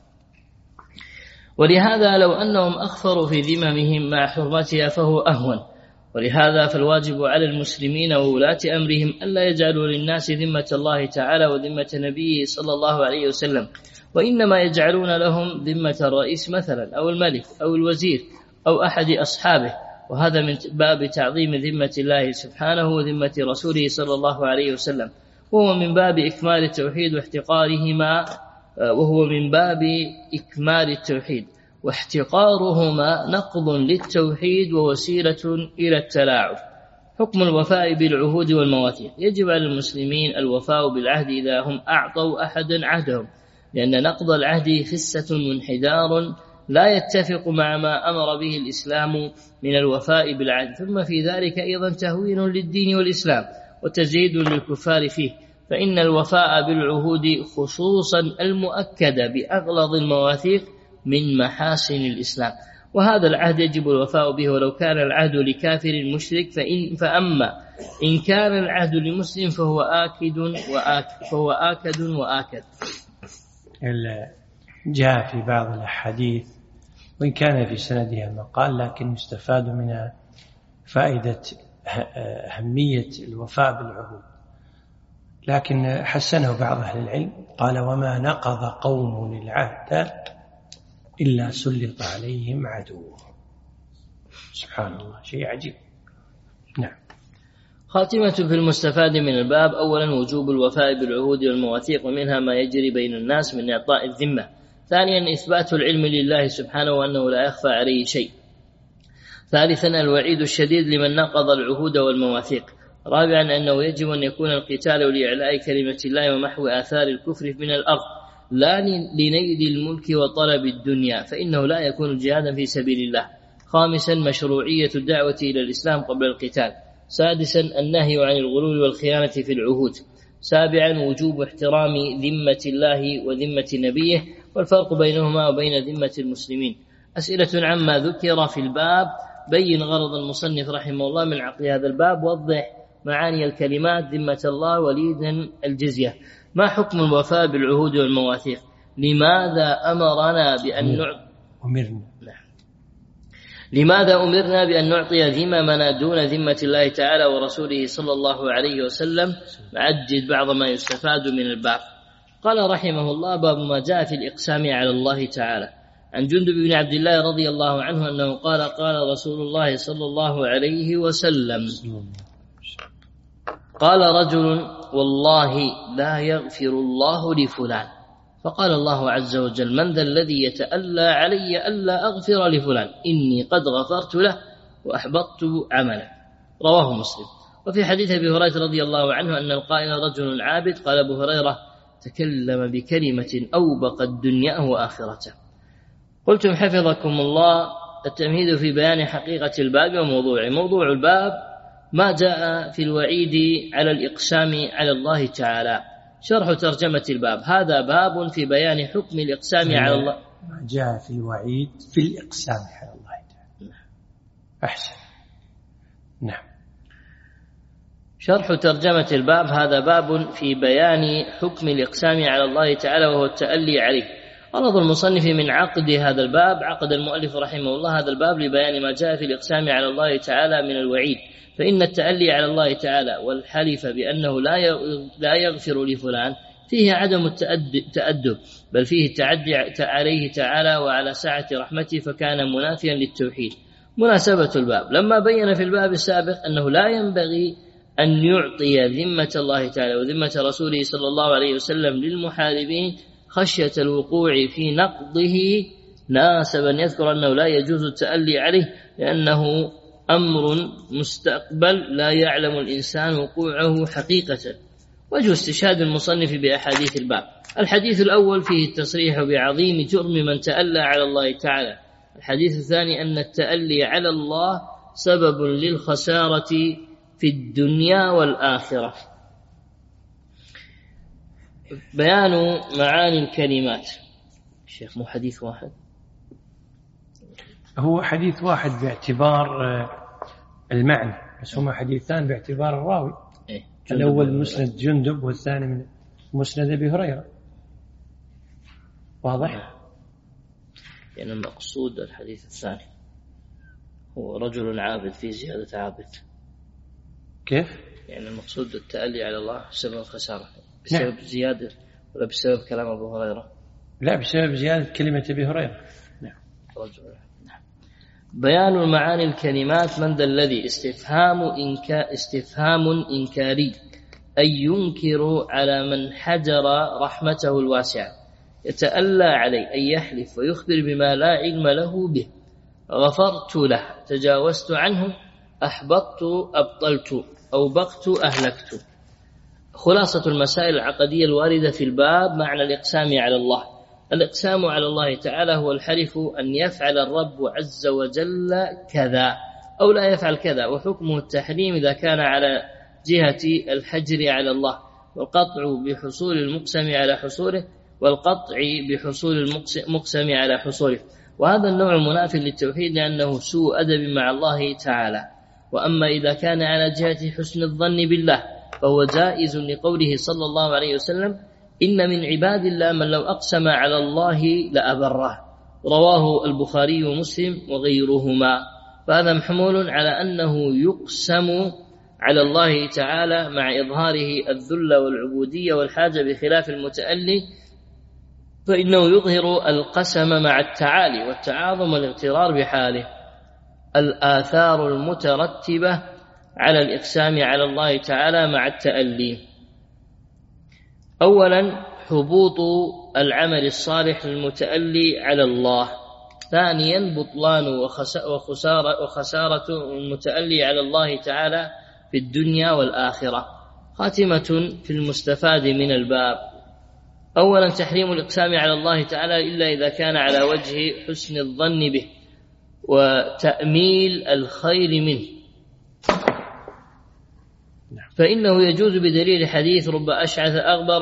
[SPEAKER 2] ولهذا لو أنهم أخفروا في ذممهم مع حرمتها فهو أهون. ولهذا فالواجب على المسلمين وولاة أمرهم ألا يجعلوا للناس ذمة الله تعالى وذمة نبيه صلى الله عليه وسلم، وإنما يجعلون لهم ذمة الرئيس مثلا أو الملك أو الوزير أو أحد أصحابه، وهذا من باب تعظيم ذمة الله سبحانه وذمة رسوله صلى الله عليه وسلم، وهو من باب إكمال التوحيد واحتقارهما، وهو من باب إكمال التوحيد واحتقارهما نقض للتوحيد ووسيلة إلى التلاعب. حكم الوفاء بالعهود والمواثيق. يجب على المسلمين الوفاء بالعهد إذا هم أعطوا أحدا عهدهم، لأن نقض العهد خسة وانحدار لا يتفق مع ما أمر به الإسلام من الوفاء بالعهد، ثم في ذلك أيضا تهوين للدين والإسلام وتزيد للكفار فيه، فإن الوفاء بالعهود خصوصا المؤكدة بأغلظ المواثيق من محاسن الإسلام، وهذا العهد يجب الوفاء به ولو كان العهد لكافر مشرك، فأما إن كان العهد لمسلم فهو آكد وآكد.
[SPEAKER 1] جاء في بعض الأحاديث وإن كان في سندها مقال لكن يستفاد منها فائدة أهمية الوفاء بالعهود، لكن حسنه بعض أهل العلم قال وما نقض قوم العهد إلا سلط عليهم عدوه. سبحان الله، شيء عجيب. نعم.
[SPEAKER 2] خاتمة في المستفاد من الباب. أولا وجوب الوفاء بالعهود والمواثيق ومنها ما يجري بين الناس من إعطاء الذمة. ثانيا إثبات العلم لله سبحانه وأنه لا يخفى عليه شيء. ثالثا الوعيد الشديد لمن نقض العهود والمواثيق. رابعا أنه يجب أن يكون القتال لإعلاء كلمة الله ومحو آثار الكفر من الأرض لا لنيل الملك وطلب الدنيا، فإنه لا يكون جهادا في سبيل الله. خامسا مشروعية الدعوة إلى الإسلام قبل القتال. سادسا النهي عن الغلول والخيانة في العهود. سابعا وجوب احترام ذمة الله وذمة نبيه والفرق بينهما وبين ذمة المسلمين. أسئلة عما ذكر في الباب. بين غرض المصنف رحمه الله من عقد هذا الباب. وضح معاني الكلمات ذمة الله وليدا الجزية. ما حكم الوفاء بالعهود والمواثيق؟ لماذا أمرنا بأن نعطي ذممنا دون ذمة الله تعالى ورسوله صلى الله عليه وسلم؟ نعجل بعض ما يستفاد من الباب. قال رحمه الله: باب ما جاء في الإقسام على الله تعالى. عن جندب بن عبد الله رضي الله عنه أنه قال: قال رسول الله صلى الله عليه وسلم: قال رجل: والله لا يغفر الله لفلان. فقال الله عز وجل: من ذا الذي يتألى علي ألا أغفر لفلان؟ إني قد غفرت له وأحبطت عمله. رواه مسلم. وفي حديث أبي هريرة رضي الله عنه أن القائل رجل عابد. قال أبو هريرة: تكلم بكلمة أوبقت دنياه وآخرته. قلتم حفظكم الله: التمهيد في بيان حقيقة الباب وموضوعه. موضوع الباب ما جاء في الوعيد على الإقسام على الله تعالى. شرح ترجمة الباب. هذا باب في بيان حكم الإقسام على الله.
[SPEAKER 1] ما جاء في الوعيد في الإقسام على الله تعالى. أحسن. نعم.
[SPEAKER 2] شرح ترجمة الباب. هذا باب في بيان حكم الإقسام على الله تعالى وهو التألي عليه. غرض المصنف من عقد هذا الباب، عقد المؤلف رحمه الله هذا الباب لبيان ما جاء في الإقسام على الله تعالى من الوعيد. فإن التألي على الله تعالى والحلف بأنه لا يغفر لفلان فيه عدم التأدب، بل فيه التعدي عليه تعالى وعلى سعة رحمته، فكان منافيا للتوحيد. مناسبة الباب: لما بين في الباب السابق أنه لا ينبغي أن يعطي ذمة الله تعالى وذمة رسوله صلى الله عليه وسلم للمحاربين خشية الوقوع في نقضه، ناسب أن يذكر أنه لا يجوز التألي عليه لأنه أمر مستقبل لا يعلم الإنسان وقوعه حقيقة. وجه استشهاد المصنف بأحاديث الباب: الحديث الأول فيه التصريح بعظيم جرم من تألى على الله تعالى. الحديث الثاني أن التألي على الله سبب للخسارة في الدنيا والآخرة. بيان معاني الكلمات. الشيخ مو حديث واحد،
[SPEAKER 1] هو حديث واحد باعتبار المعنى، بس هما حديثان باعتبار الراوي. الأول مسند جندب والثاني من مسند أبي هريرة. واضح؟
[SPEAKER 2] يعني المقصود الحديث الثاني هو رجل عابد في زيادة عابد.
[SPEAKER 1] كيف؟
[SPEAKER 2] يعني المقصود التألي على الله سبب الخسارة بسبب زيادة ولا بسبب كلام أبو هريرة؟
[SPEAKER 1] لا، بسبب زيادة كلمة أبي هريرة. نعم.
[SPEAKER 2] بيان معاني الكلمات. من ذا الذي استفهام إنكاري، أي ينكر على من حجر رحمته الواسعة. يتألى عليه أي يحلف ويخبر بما لا علم له به. غفرت له، تجاوزت عنه. أحبطت، أبطلت، أوبقت، أهلكت. خلاصة المسائل العقدية الواردة في الباب: معنى الإقسام على الله. الإقسام على الله تعالى هو الحلف أن يفعل الرب عز وجل كذا أو لا يفعل كذا، وحكمه التحريم إذا كان على جهة الحجر على الله، والقطع بحصول المقسم على حصوله، والقطع بحصول المقسم على حصوله. وهذا النوع منافي للتوحيد لأنه سوء أدب مع الله تعالى. وأما إذا كان على جهة حسن الظن بالله فهو جائز، لقوله صلى الله عليه وسلم: إن من عباد الله من لو أقسم على الله لأبره. رواه البخاري ومسلم وغيرهما. فهذا محمول على أنه يقسم على الله تعالى مع إظهاره الذل والعبودية والحاجة، بخلاف المتألي فإنه يظهر القسم مع التعالي والتعاظم والاغترار بحاله. الآثار المترتبة على الإقسام على الله تعالى مع التألي: أولا حبوط العمل الصالح للمتألي على الله. ثانيا بطلان وخسارة المتألي على الله تعالى في الدنيا والآخرة. خاتمة في المستفاد من الباب: أولا تحريم الإقسام على الله تعالى إلا إذا كان على وجه حسن الظن به وتأميل الخير منه. فإنه يجوز بدليل حديث رب أشعث أغبر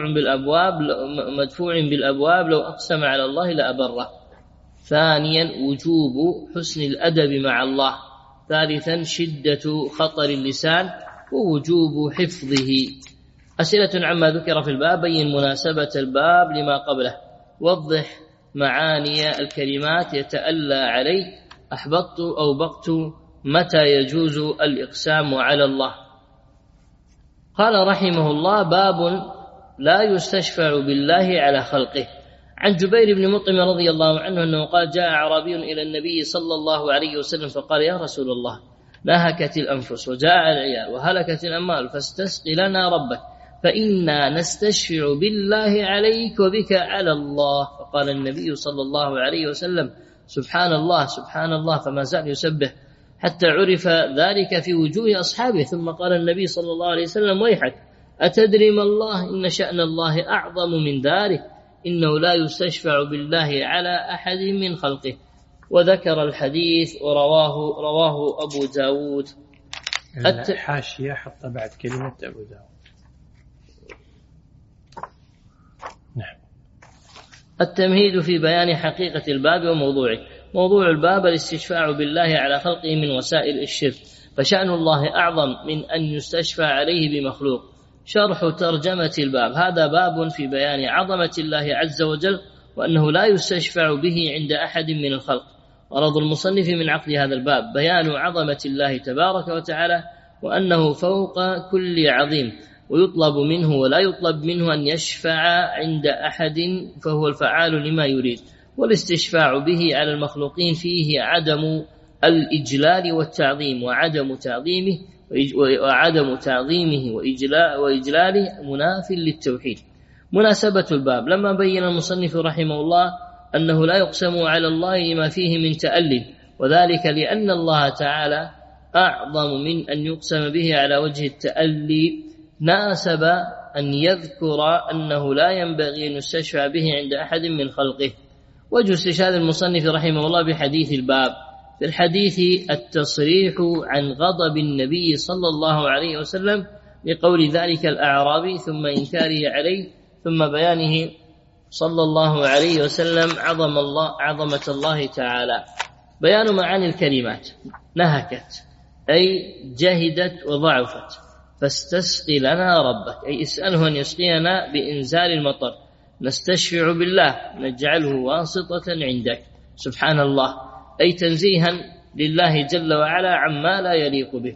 [SPEAKER 2] مدفوع بالأبواب لو أقسم على الله لأبره. ثانيا وجوب حسن الأدب مع الله. ثالثا شدة خطر اللسان ووجوب حفظه. أسئلة عما ذكر في الباب: بين مناسبة الباب لما قبله، وضح معاني الكلمات يتألى عليه، أحبطت أو بقت، متى يجوز الإقسام على الله. قال رحمه الله: باب لا يستشفع بالله على خلقه. عن جبير بن مطعم رضي الله عنه أنه قال: جاء أعرابي إلى النبي صلى الله عليه وسلم فقال: يا رسول الله، نهكت الأنفس وجاء العيال وهلكت الأموال فاستسق لنا ربك فإنا نستشفع بالله عليك وبك على الله. فقال النبي صلى الله عليه وسلم: سبحان الله سبحان الله، فما زال يسبح حتى عرف ذلك في وجوه أصحابه. ثم قال النبي صلى الله عليه وسلم: ويحك، أتدري ما الله؟ إن شأن الله أعظم من ذلك، إنه لا يستشفع بالله على أحد من خلقه. وذكر الحديث رواه أبو داود.
[SPEAKER 1] الحاشية حط بعد كلمة أبو داود. نعم.
[SPEAKER 2] التمهيد في بيان حقيقة الباب وموضوعه. موضوع الباب الاستشفاع بالله على خلقه من وسائل الشرك، فشأن الله أعظم من أن يستشفع عليه بمخلوق. شرح ترجمة الباب. هذا باب في بيان عظمة الله عز وجل وأنه لا يستشفع به عند أحد من الخلق. غرض المصنف من عقد هذا الباب بيان عظمة الله تبارك وتعالى وأنه فوق كل عظيم، ويطلب منه ولا يطلب منه أن يشفع عند أحد، فهو الفعال لما يريد. والاستشفاع به على المخلوقين فيه عدم الإجلال والتعظيم، وعدم تعظيمه وإجلاله مناف للتوحيد. مناسبة الباب. لما بين المصنف رحمه الله أنه لا يقسم على الله لما فيه من تألي، وذلك لأن الله تعالى أعظم من أن يقسم به على وجه التألي، ناسب أن يذكر أنه لا ينبغي أن يستشفع به عند أحد من خلقه. وجه استشهاد المصنف رحمه الله بحديث الباب. في الحديث التصريح عن غضب النبي صلى الله عليه وسلم لقول ذلك الأعرابي، ثم إنكاره عليه، ثم بيانه صلى الله عليه وسلم عظمة الله تعالى. بيان معاني الكلمات. نهكت أي جهدت وضعفت، فاستسقي لنا ربك أي اسأله أن يسقينا بإنزال المطر. نستشفع بالله نجعله واسطة عندك. سبحان الله أي تنزيها لله جل وعلا عما لا يليق به.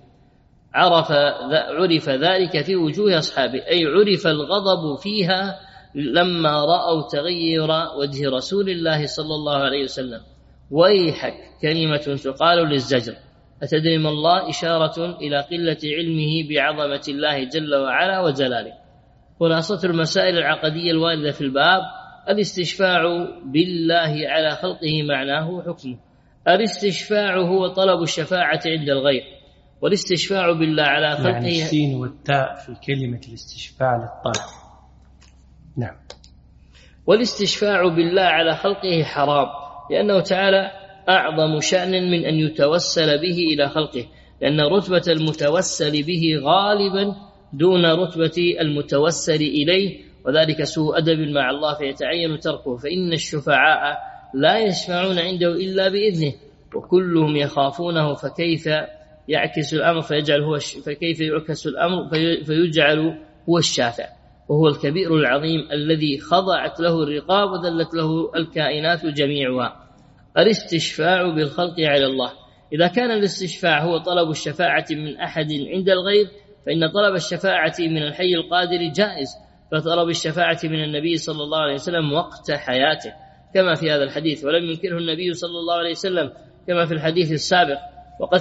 [SPEAKER 2] عرف ذلك في وجوه أصحابه، أي عرف الغضب فيها لما رأوا تغير وجه رسول الله صلى الله عليه وسلم. ويحك كلمة تقال للزجر. أتدري ما الله؟ إشارة إلى قلة علمه بعظمة الله جل وعلا وجلاله. خلاصة المسائل العقدية الواردة في الباب: الاستشفاع بالله على خلقه معناه حكمه. الاستشفاع هو طلب الشفاعة عند الغير، والاستشفاع بالله على خلقه
[SPEAKER 1] يعني السين والتاء في كلمة الاستشفاع للطلب. نعم.
[SPEAKER 2] والاستشفاع بالله على خلقه حرام، لأنه تعالى أعظم شأن من أن يتوسل به إلى خلقه، لأن رتبة المتوسل به غالبا دون رتبة المتوسل إليه، وذلك سوء أدب مع الله فيتعين تركه. فإن الشفعاء لا يشفعون عنده إلا بإذنه، وكلهم يخافونه، فكيف يعكس الأمر فكيف يعكس الأمر فيجعل هو الشافع، وهو الكبير العظيم الذي خضعت له الرقاب وذلت له الكائنات جميعها. الاستشفاع بالخلق على الله. إذا كان الاستشفاع هو طلب الشفاعة من أحد عند الغير، فإن طلب الشفاعة من الحي القادر جائز، فطلب الشفاعة من النبي صلى الله عليه وسلم وقت حياته كما في هذا الحديث، ولم ينكره النبي صلى الله عليه وسلم كما في الحديث السابق. وقد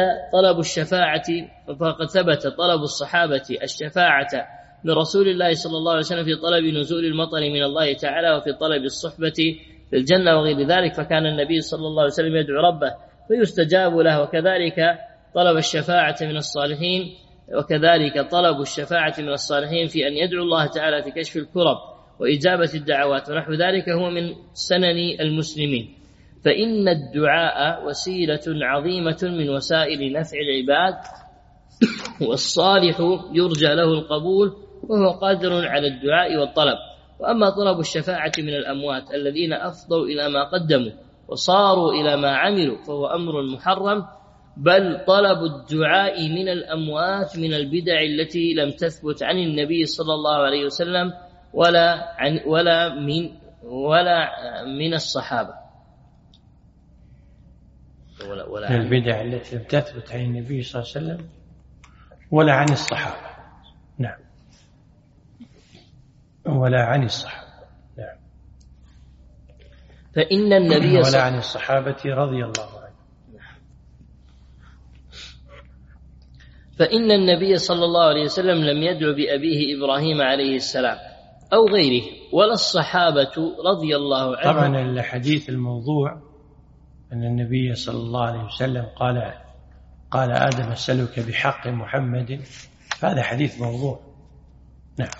[SPEAKER 2] ثبت طلب الصحابة الشفاعة لرسول الله صلى الله عليه وسلم في طلب نزول المطر من الله تعالى، وفي طلب الصحبة في الجنة وغير ذلك، فكان النبي صلى الله عليه وسلم يدعو ربه فيستجاب له. وكذلك طلب الشفاعة من الصالحين في أن يدعو الله تعالى في كشف الكرب وإجابة الدعوات ونحو ذلك، هو من سنن المسلمين. فإن الدعاء وسيلة عظيمة من وسائل نفع العباد والصالح يرجى له القبول وهو قادر على الدعاء والطلب. وأما طلب الشفاعة من الأموات الذين أفضوا إلى ما قدموا وصاروا إلى ما عملوا فهو أمر محرم، بل طلب الدعاء من الأموات من البدع التي لم تثبت عن النبي صلى الله عليه وسلم ولا من الصحابة،
[SPEAKER 1] من البدع التي لم تثبت عن النبي صلى الله عليه وسلم ولا عن الصحابة. نعم، ولا عن الصحابة. نعم.
[SPEAKER 2] فإن النبي
[SPEAKER 1] ولا عن الصحابة رضي الله عنهم.
[SPEAKER 2] فإن النبي صلى الله عليه وسلم لم يدعو بأبيه إبراهيم عليه السلام أو غيره ولا الصحابة رضي الله عنهم.
[SPEAKER 1] طبعا الحديث الموضوع أن النبي صلى الله عليه وسلم قال آدم أسألك بحق محمد، فهذا حديث موضوع. نعم.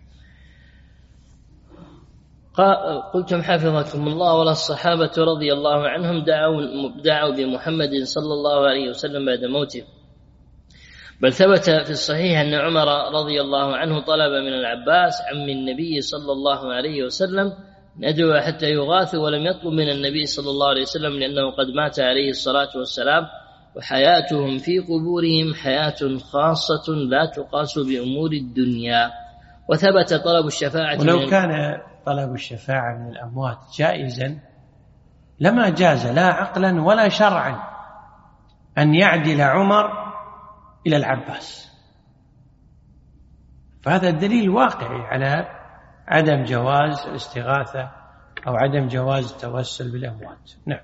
[SPEAKER 2] قلتم حفظكم الله ولا الصحابة رضي الله عنهم دعوا بمحمد صلى الله عليه وسلم بعد موته، بل ثبت في الصحيح أن عمر رضي الله عنه طلب من العباس عم النبي صلى الله عليه وسلم ندعو حتى يغاث، ولم يطلب من النبي صلى الله عليه وسلم لأنه قد مات عليه الصلاة والسلام، وحياتهم في قبورهم حياة خاصة لا تقاس بأمور الدنيا. وثبت طلب الشفاعة
[SPEAKER 1] ولو كان طلب الشفاعة من الأموات جائزا لما جاز لا عقلا ولا شرعا أن يعدل عمر إلى العباس، فهذا الدليل واقعي على عدم جواز الاستغاثة أو عدم جواز التوسل بالأموات. نعم.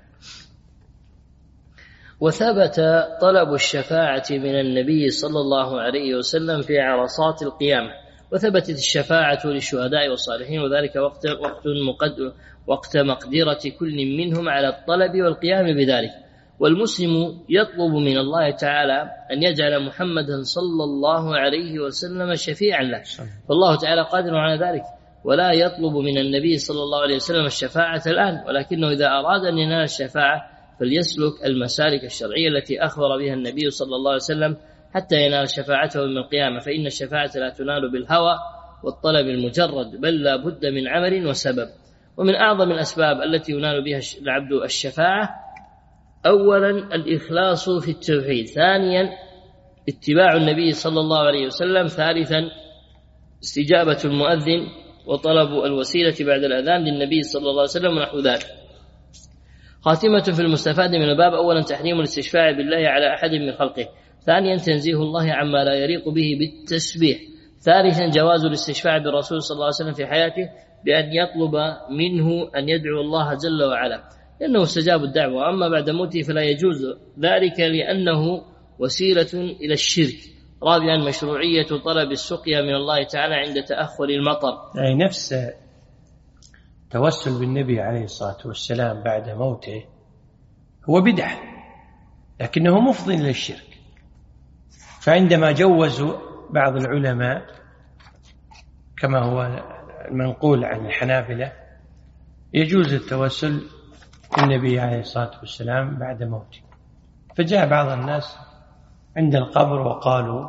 [SPEAKER 2] وثبت طلب الشفاعة من النبي صلى الله عليه وسلم في عرصات القيامة، وثبتت الشفاعة للشهداء والصالحين، وذلك وقت مقدرة كل منهم على الطلب والقيام بذلك. والمسلم يطلب من الله تعالى أن يجعل محمدا صلى الله عليه وسلم شفيعا له، فالله تعالى قادر على ذلك، ولا يطلب من النبي صلى الله عليه وسلم الشفاعة الآن، ولكنه إذا أراد أن ينال الشفاعة فليسلك المسالك الشرعية التي أخبر بها النبي صلى الله عليه وسلم حتى ينال شفاعته يوم القيامة، فإن الشفاعة لا تنال بالهوى والطلب المجرد، بل لا بد من عمل وسبب. ومن أعظم الأسباب التي ينال بها العبد الشفاعة أولا الإخلاص في التوحيد، ثانيا اتباع النبي صلى الله عليه وسلم، ثالثا استجابة المؤذن وطلب الوسيلة بعد الأذان للنبي صلى الله عليه وسلم ونحو ذلك. خاتمة في المستفاد من الباب: أولا تحريم الاستشفاع بالله على أحد من خلقه، ثانيا تنزيه الله عما لا يليق به بالتسبيح، ثالثا جواز الاستشفاع بالرسول صلى الله عليه وسلم في حياته بأن يطلب منه أن يدعو الله جل وعلا لأنه استجاب الدعوة، أما بعد موته فلا يجوز ذلك لأنه وسيلة إلى الشرك. رابعا مشروعية طلب السقيا من الله تعالى عند تأخر المطر،
[SPEAKER 1] يعني نفس توسل بالنبي عليه الصلاة والسلام بعد موته هو بدعة لكنه مفضي إلى الشرك، فعندما جوزوا بعض العلماء كما هو المنقول عن الحنابلة يجوز التوسل بالنبي عليه الصلاة والسلام بعد موته، فجاء بعض الناس عند القبر وقالوا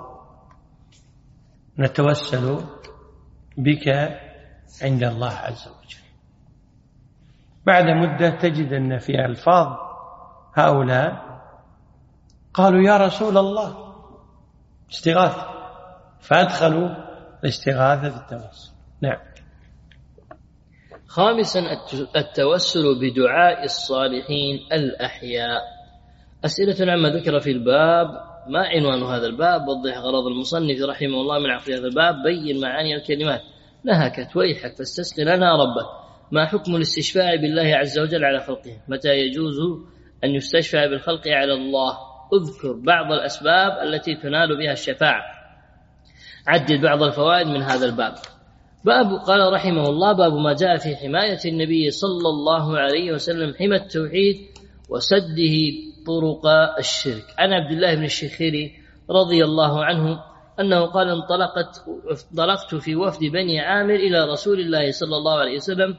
[SPEAKER 1] نتوسل بك عند الله عز وجل. بعد مدة تجد أن في ألفاظ هؤلاء قالوا يا رسول الله استغاثة، فأدخلوا الاستغاثة في التوسل. نعم.
[SPEAKER 2] خامسا التوسل بدعاء الصالحين الأحياء. أسئلة عما ذكر في الباب: ما عنوان هذا الباب؟ وضح غرض المصنف رحمه الله من عقد هذا الباب، بين معاني الكلمات، نهكت ويحك فاستسق لنا ربه. ما حكم الاستشفاع بالله عز وجل على خلقه؟ متى يجوز أن يستشفع بالخلق على الله؟ اذكر بعض الأسباب التي تنال بها الشفاعة، عدد بعض الفوائد من هذا الباب. باب قال رحمه الله: باب ما جاء في حماية النبي صلى الله عليه وسلم حمى التوحيد وسده طرق الشرك. عن عبد الله بن الشخيري رضي الله عنه أنه قال: انطلقت في وفد بني عامر إلى رسول الله صلى الله عليه وسلم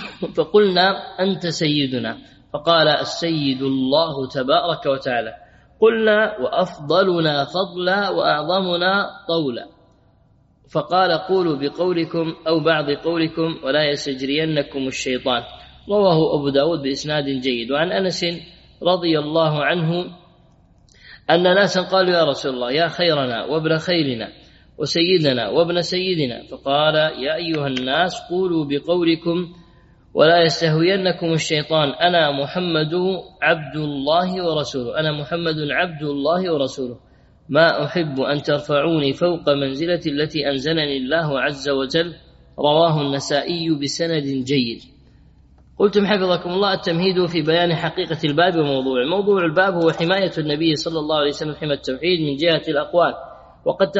[SPEAKER 2] فقلنا أنت سيدنا، فقال: السيد الله تبارك وتعالى، قلنا: وأفضلنا فضلا وأعظمنا طولا. فقال: قولوا بقولكم أو بعض قولكم ولا يستجرينكم الشيطان. رواه أبو داود بإسناد جيد. وعن أنس رضي الله عنه أن ناسا قالوا: يا رسول الله، يا خيرنا وابن خيرنا وسيدنا وابن سيدنا. فقال: يا أيها الناس، قولوا بقولكم ولا يستهوينكم الشيطان. أنا محمد عبد الله ورسوله، أنا محمد عبد الله ورسوله، ما أحب أن ترفعوني فوق منزلتي التي أنزلني الله عز وجل. رواه النسائي بسند جيد. قلتم حفظكم الله: التمهيد في بيان حقيقة الباب وموضوعه. موضوع الباب هو حماية النبي صلى الله عليه وسلم حمى التوحيد من جهة الأقوال، وقد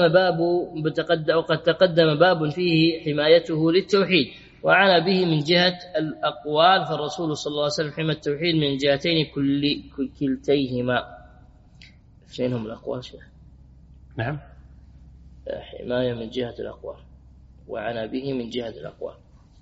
[SPEAKER 2] تقدم باب فيه حمايته للتوحيد، وعلى به من جهة الأقوال، فالرسول صلى الله عليه وسلم حمى التوحيد من جهتين كلتيهما. فينهم الأقوال شيخ؟
[SPEAKER 1] نعم،
[SPEAKER 2] حماية من جهة الأقوال، وعلى به من جهة الأقوال.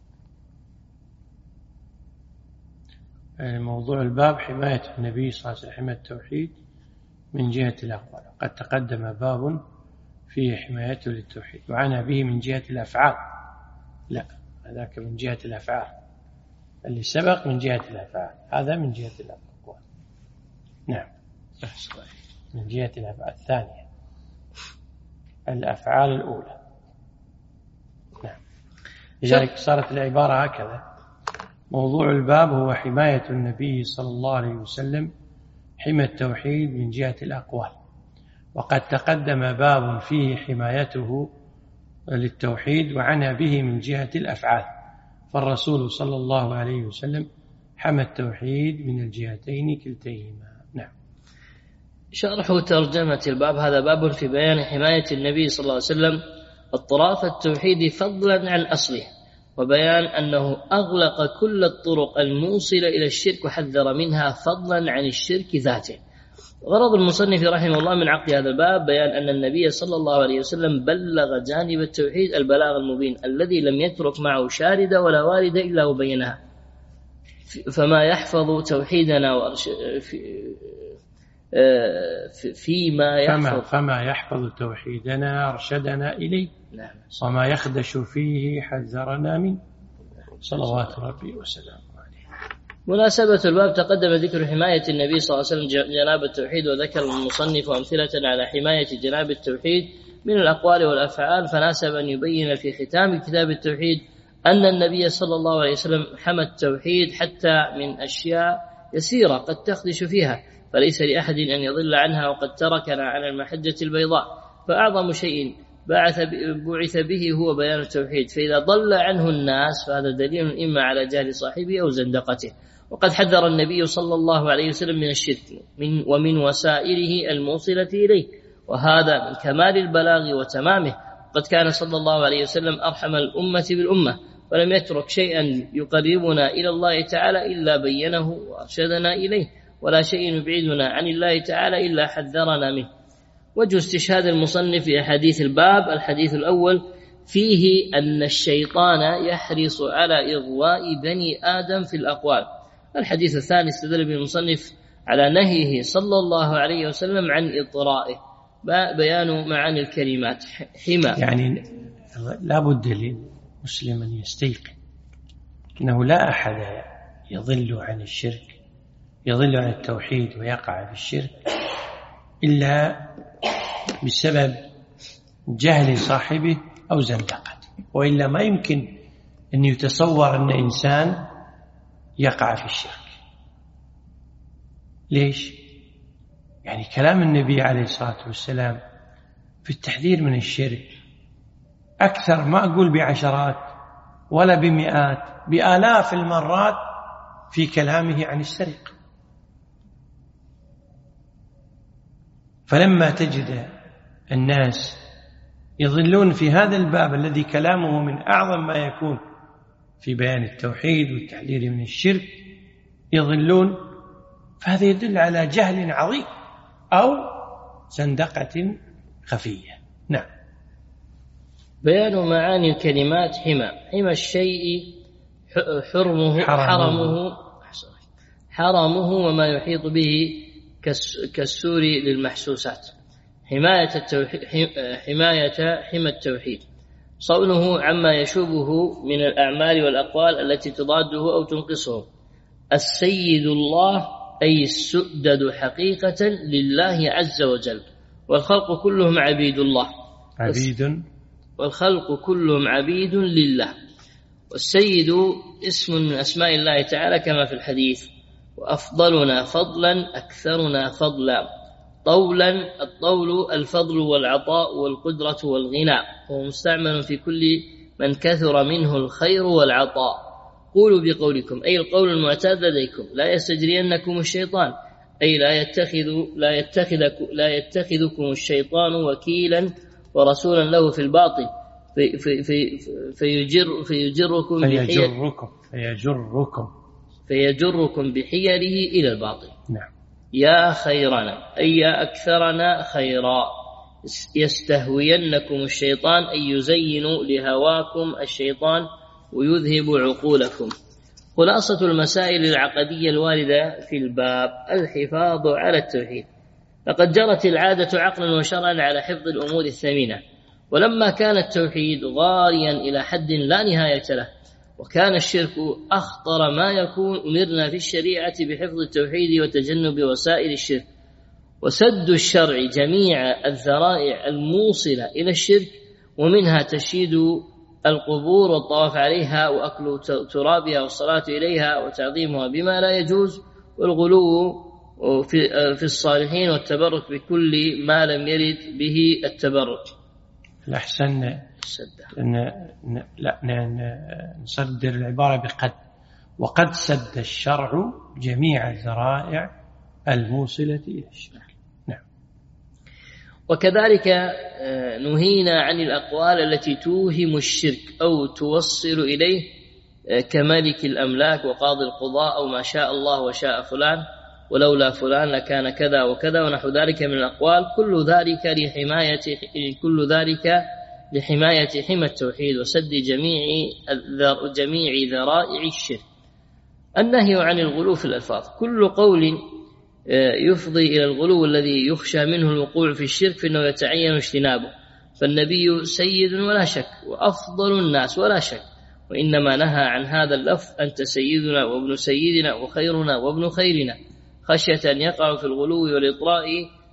[SPEAKER 1] موضوع الباب حماية النبي صلى الله عليه وسلم حمى التوحيد من جهة الأقوال، قد تقدم باب فيه حمايته للتوحيد، وعنى به من جهة الأفعال. لا، هذاك من جهة الأفعال، اللي سبق من جهة الأفعال، هذا من جهة الأقوال. نعم، من جهة الأفعال الثانية، الأفعال الأولى. نعم، لذلك صارت العبارة هكذا: موضوع الباب هو حماية النبي صلى الله عليه وسلم حمى التوحيد من جهة الأقوال، وقد تقدم باب فيه حمايته للتوحيد، وعنى به من جهة الأفعال، فالرسول صلى الله عليه وسلم حمى التوحيد من الجهتين كلتيهما. نعم.
[SPEAKER 2] شرح ترجمة الباب: هذا باب في بيان حماية النبي صلى الله عليه وسلم أطراف التوحيد فضلا عن أصله، وبيان أنه أغلق كل الطرق الموصلة إلى الشرك وحذر منها فضلا عن الشرك ذاته. غرض المصنف رحمه الله من عقد هذا الباب بيان أن النبي صلى الله عليه وسلم بلغ جانب التوحيد البلاغ المبين الذي لم يترك معه شاردة ولا واردة إلا وبينها. فما يحفظ توحيدنا
[SPEAKER 1] فما يحفظ توحيدنا أرشدنا إليه، وما يخدش فيه حذرنا منه، صلوات ربي وسلامه عليه.
[SPEAKER 2] مناسبة الباب: تقدم ذكر حماية النبي صلى الله عليه وسلم جناب التوحيد، وذكر المصنف أمثلة على حماية جناب التوحيد من الأقوال والأفعال، فناسب أن يبين في ختام كتاب التوحيد أن النبي صلى الله عليه وسلم حمى التوحيد حتى من أشياء يسيرة قد تخدش فيها، فليس لأحد أن يضل عنها، وقد تركنا على المحجة البيضاء. فأعظم شيء بعث به هو بيان التوحيد، فإذا ضل عنه الناس فهذا دليل إما على جهل صاحبه أو زندقته. وقد حذر النبي صلى الله عليه وسلم من الشرك ومن وسائله الموصلة إليه، وهذا من كمال البلاغ وتمامه. قد كان صلى الله عليه وسلم أرحم الأمة بالأمة، فلم يترك شيئا يقربنا إلى الله تعالى إلا بينه وأرشدنا إليه، ولا شيء يبعدنا عن الله تعالى إلا حذرنا منه. وجه استشهاد المصنف في أحاديث الباب: الحديث الأول فيه أن الشيطان يحرص على إغواء بني آدم في الأقوال. الحديث الثاني استدل به المصنف على نهيه صلى الله عليه وسلم عن إطرائه، بيان معاني الكلمات حمى.
[SPEAKER 1] يعني لا بد للمسلم أن يستيقن أنه لا أحد يضل عن الشرك، يضل عن التوحيد ويقع في الشرك إلا بسبب جهل صاحبه أو زندقته، وإلا ما يمكن أن يتصور أن إنسان يقع في الشرك. ليش؟ يعني كلام النبي عليه الصلاة والسلام في التحذير من الشرك أكثر، ما أقول بعشرات ولا بمئات، بآلاف المرات في كلامه عن السرقة. فلما تجد الناس يضلون في هذا الباب الذي كلامه من أعظم ما يكون في بيان التوحيد والتحذير من الشرك، يضلون، فهذا يدل على جهل عظيم أو زندقة خفية. نعم.
[SPEAKER 2] بيان معاني الكلمات: حمى الشيء حرمه وما يحيط به كالسور للمحسوسات، حمى التوحيد، صونه عما يشوبه من الأعمال والأقوال التي تضاده أو تنقصه. السيد الله أي السؤدد حقيقة لله عز وجل، والخلق كلهم عبيد الله، والخلق كلهم عبيد لله. والسيد اسم من أسماء الله تعالى كما في الحديث: وأفضلنا فضلا أكثرنا فضلا. الطول الفضل والعطاء والقدرة والغنى، وهو مستعمل في كل من كثر منه الخير والعطاء. قولوا بقولكم أي القول المعتاد لديكم، لا يستجرينكم الشيطان أي لا يتخذكم الشيطان وكيلا ورسولا له في الباطل فيجركم بحيله إلى الباطل.
[SPEAKER 1] نعم.
[SPEAKER 2] يا خيرنا أي يا أكثرنا خيرا، يستهوينكم الشيطان أي يزين لهواكم الشيطان ويذهب عقولكم. خلاصة المسائل العقدية الواردة في الباب: الحفاظ على التوحيد. لقد جرت العادة عقلا وشرعا على حفظ الأمور الثمينة، ولما كان التوحيد غاريا إلى حد لا نهاية له، وكان الشرك أخطر ما يكون، أمرنا في الشريعة بحفظ التوحيد وتجنب وسائل الشرك، وسد الشرع جميع الذرائع الموصلة إلى الشرك، ومنها تشييد القبور والطواف عليها وأكل ترابها والصلاة إليها وتعظيمها بما لا يجوز، والغلو في الصالحين والتبرك بكل ما لم يرد به التبرك.
[SPEAKER 1] الأحسن نصدر العبارة بقد، وقد سد الشرع جميع الذرائع الموصلة إلى الشرك. نعم.
[SPEAKER 2] وكذلك نهينا عن الأقوال التي توهم الشرك أو توصل إليه، كملك الأملاك وقاضي القضاء أو ما شاء الله وشاء فلان ولولا فلان لكان كذا وكذا ونحو ذلك من الأقوال. كل ذلك لحماية حمى التوحيد وسد جميع ذرائع الشرك. النهي عن الغلو في الألفاظ: كل قول يفضي إلى الغلو الذي يخشى منه الوقوع في الشرك فإنه يتعين اجتنابه. فالنبي سيد ولا شك، وأفضل الناس ولا شك، وإنما نهى عن هذا اللفظ: أنت سيدنا وابن سيدنا وخيرنا وابن خيرنا، خشية أن يقع في الغلو والإطراء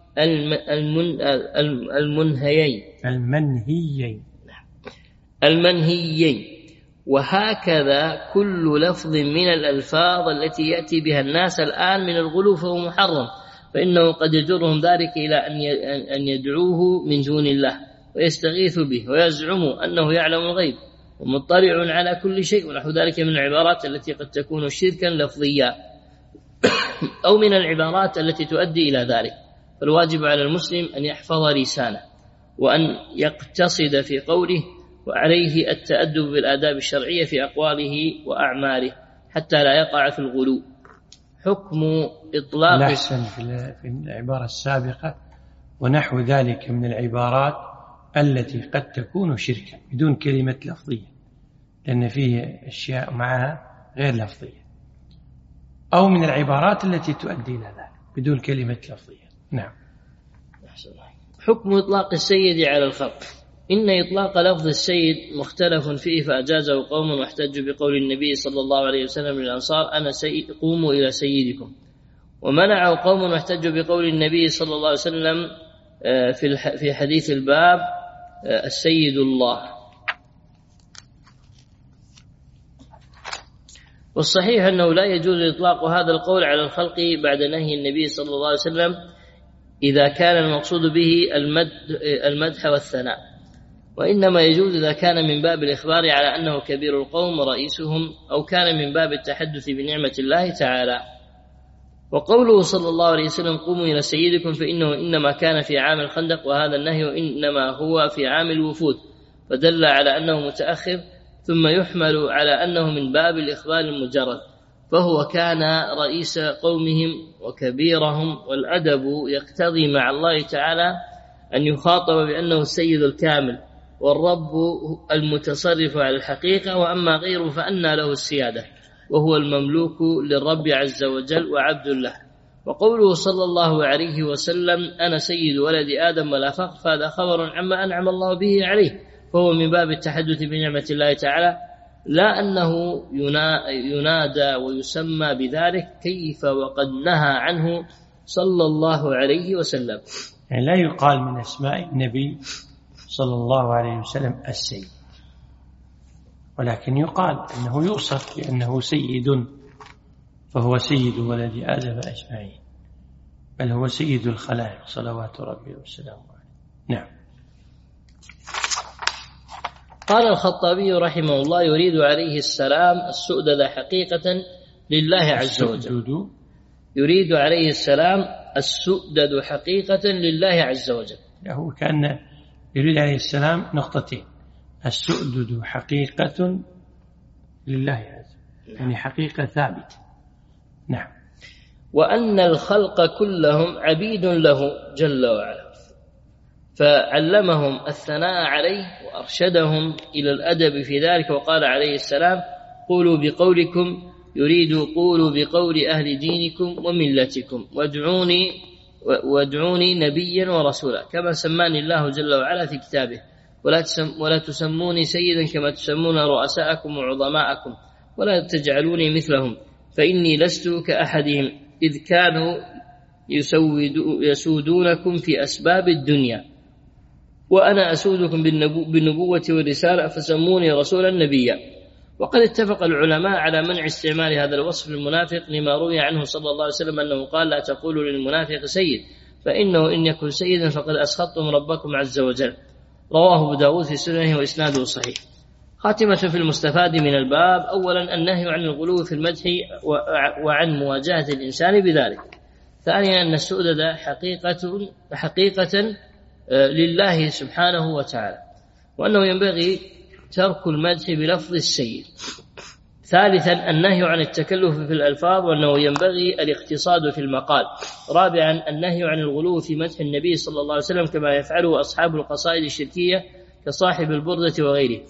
[SPEAKER 2] المنهيين. وهكذا كل لفظ من الألفاظ التي يأتي بها الناس الآن من الغلو فهو محرم، فإنه قد يجرهم ذلك إلى أن يدعوه من دون الله ويستغيثوا به ويزعموا أنه يعلم الغيب ومطلع على كل شيء، ونحو ذلك من العبارات التي قد تكون شركا لفظيا أو من العبارات التي تؤدي إلى ذلك. فالواجب على المسلم أن يحفظ لسانه وأن يقتصد في قوله، وعليه التأدب بالآداب الشرعية في أقواله وأعماله حتى لا يقع في الغلو. حكم إطلاق
[SPEAKER 1] الأحسن في العبارة السابقة: ونحو ذلك من العبارات التي قد تكون شركا بدون كلمة لفظية، لأن فيه أشياء معها غير لفظية، أو من العبارات التي تؤدي إلى ذلك بدون كلمة لفظية. نعم.
[SPEAKER 2] حكم إطلاق السيد على الخلق: إن إطلاق لفظ السيد مختلف فيه، فأجازه قوم واحتجوا بقول النبي صلى الله عليه وسلم للأنصار: أنا سيد، قوموا إلى سيدكم. ومنعوا قوم واحتجوا بقول النبي صلى الله عليه وسلم في حديث الباب: السيد الله. والصحيح أنه لا يجوز إطلاق هذا القول على الخلق بعد نهي النبي صلى الله عليه وسلم إذا كان المقصود به المدح والثناء، وإنما يجوز إذا كان من باب الإخبار على أنه كبير القوم ورئيسهم، أو كان من باب التحدث بنعمة الله تعالى. وقوله صلى الله عليه وسلم: قوموا إلى سيدكم، فإنه إنما كان في عام الخندق، وهذا النهي إنما هو في عام الوفود، فدل على أنه متأخر، ثم يحمل على أنه من باب الإخبار المجرد، فهو كان رئيس قومهم وكبيرهم، والأدب يقتضي مع الله تعالى أن يخاطب بأنه السيد الكامل والرب المتصرف على الحقيقة، وأما غيره فأنى له السيادة، وهو المملوك للرب عز وجل وعبد له. وقوله صلى الله عليه وسلم أنا سيد ولد آدم ولا فخر، فهذا خبر عما أنعم الله به عليه، فهو من باب التحدث بنعمة الله تعالى، لا أنه ينادى ويسمى بذلك، كيف وقد نهى عنه صلى الله عليه وسلم.
[SPEAKER 1] يعني لا يقال من أسماء النبي صلى الله عليه وسلم السيد، ولكن يقال أنه يوصف بأنه سيد، فهو سيد ولد آدم أجمعين، بل هو سيد الخلائق صلوات ربي وسلامه عليه. نعم.
[SPEAKER 2] قال الخطابي رحمه الله: يريد عليه السلام السؤدد حقيقة لله عز وجل. يريد عليه السلام السؤدد حقيقة لله عز وجل.
[SPEAKER 1] هو كأن يريد عليه السلام نقطتين: السؤدد حقيقة لله عز وجل، يعني حقيقة ثابتة. نعم.
[SPEAKER 2] وأن الخلق كلهم عبيد له جل وعلا، فعلمهم الثناء عليه وأرشدهم إلى الأدب في ذلك، وقال عليه السلام: قولوا بقولكم، يريد قولوا بقول أهل دينكم وملتكم، وادعوني نبيا ورسولا، كما سماني الله جل وعلا في كتابه، ولا تسموني سيدا كما تسمون رؤساءكم وعظماءكم، ولا تجعلوني مثلهم، فإني لست كأحدهم، إذ كانوا يسودونكم في أسباب الدنيا، وأنا أسودكم بالنبوة والرسالة، فسموني رسولا نبيا. وقد اتفق العلماء على منع استعمال هذا الوصف للمنافق، لما روي عنه صلى الله عليه وسلم أنه قال: لا تقولوا للمنافق سيد، فإنه إن يكن سيدا فقد أسخطتم ربكم عز وجل. رواه أبو داود في سننه وإسناده صحيح. خاتمة في المستفاد من الباب: أولا النهي عن الغلو في المدح وعن مواجهة الإنسان بذلك. ثانيا أن السؤدد حقيقة لله سبحانه وتعالى، وأنه ينبغي ترك المدح بلفظ السيد. ثالثا النهي عن التكلف في الألفاظ، وأنه ينبغي الاقتصاد في المقال. رابعا النهي عن الغلو في مدح النبي صلى الله عليه وسلم كما يفعله أصحاب القصائد الشركية كصاحب البردة وغيره.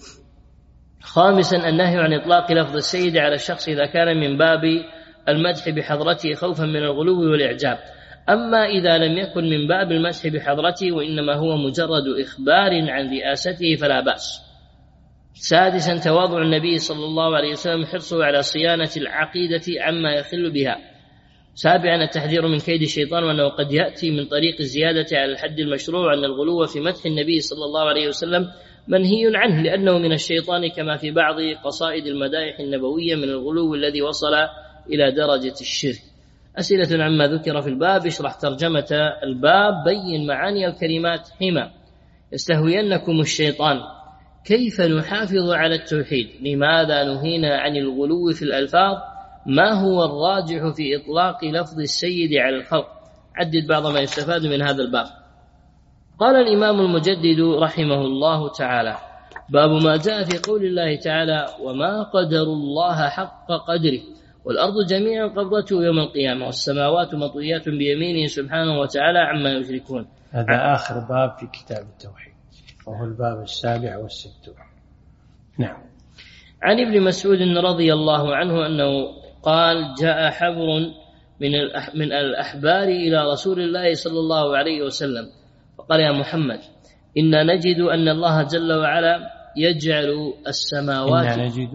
[SPEAKER 2] خامسا النهي عن إطلاق لفظ السيد على الشخص إذا كان من باب المدح بحضرته خوفا من الغلو والإعجاب. أما إذا لم يكن من باب المدح بحضرته وإنما هو مجرد إخبار عن رئاسته فلا بأس. سادسا تواضع النبي صلى الله عليه وسلم، حرصه على صيانة العقيدة عما يخل بها. سابعا التحذير من كيد الشيطان، وأنه قد يأتي من طريق الزيادة على الحد المشروع، أن الغلو في مدح النبي صلى الله عليه وسلم منهي عنه، لأنه من الشيطان، كما في بعض قصائد المدائح النبوية من الغلو الذي وصل إلى درجة الشرك. أسئلة عما ذكر في الباب: اشرح ترجمة الباب، بين معاني الكلمات حما يستهوينكم الشيطان، كيف نحافظ على التوحيد، لماذا نهينا عن الغلو في الألفاظ، ما هو الراجح في إطلاق لفظ السيد على الخلق. عدد بعض ما يستفاد من هذا الباب. قال الإمام المجدد رحمه الله تعالى: باب ما جاء في قول الله تعالى: وما قدر الله حق قدره، والأرض جميعا قبضته يوم القيامة، والسماوات مطويات بيمينه سبحانه وتعالى عما يشركون.
[SPEAKER 1] هذا آخر باب في كتاب التوحيد، وهو الباب 67. نعم.
[SPEAKER 2] عن ابن مسعود رضي الله عنه أنه قال: جاء حبر من الأحبار إلى رسول الله صلى الله عليه وسلم، فقال: يا محمد، إنا نجد أن الله جل وعلا يجعل السماوات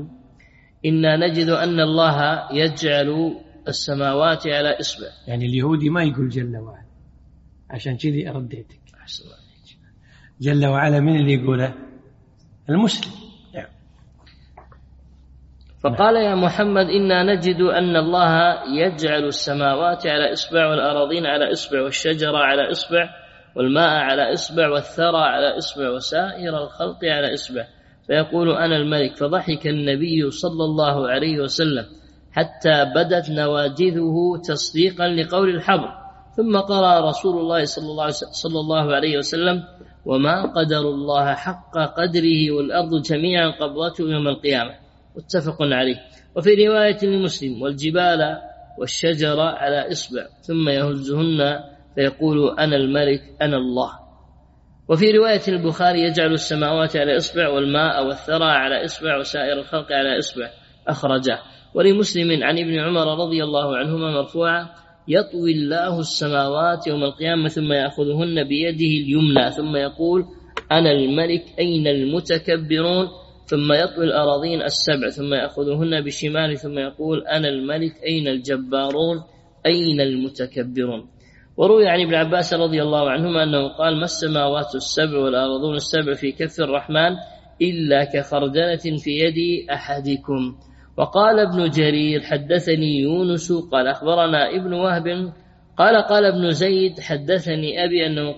[SPEAKER 2] إنا نجد أن الله يجعل السماوات على إصبع.
[SPEAKER 1] يعني اليهودي ما يقول جل وعلا، عشان كذي أرديتك. جل وعلا من اللي يقوله؟ المسلم.
[SPEAKER 2] فقال: يا محمد، إنا نجد أن الله يجعل السماوات على إصبع، والأراضين على إصبع، والشجر على إصبع، والماء على إصبع، والثرى على إصبع، وسائر الخلق على إصبع، فيقول: أنا الملك. فضحك النبي صلى الله عليه وسلم حتى بدت نواجذه تصديقا لقول الحبر، ثم قرأ رسول الله صلى الله عليه وسلم: وما قدر الله حق قدره، والأرض جميعا قبضته يوم القيامة، متفق عليه. وفي رواية لمسلم: والجبال والشجر على إصبع، ثم يهزهن فيقول: أنا الملك أنا الله. وفي رواية البخاري: يجعل السماوات على إصبع، والماء والثرى على إصبع، وسائر الخلق على إصبع، أخرجه. ولمسلم عن ابن عمر رضي الله عنهما مرفوعا: يطوي الله السماوات يوم القيامة ثم يأخذهن بيده اليمنى ثم يقول أنا الملك أين المتكبرون، ثم يطوي الأراضين السبع ثم يأخذهن بشماله ثم يقول أنا الملك أين الجبارون أين المتكبرون. وروي عن ابن عباس رضي الله عنهما أنه قال ما السماوات السبع والأرضون السبع في كف الرحمن إلا كخردلة في يد أحدكم. وقال ابن جرير حدثني يونس قال أخبرنا ابن وهب قال ابن زيد حدثني أبي أنه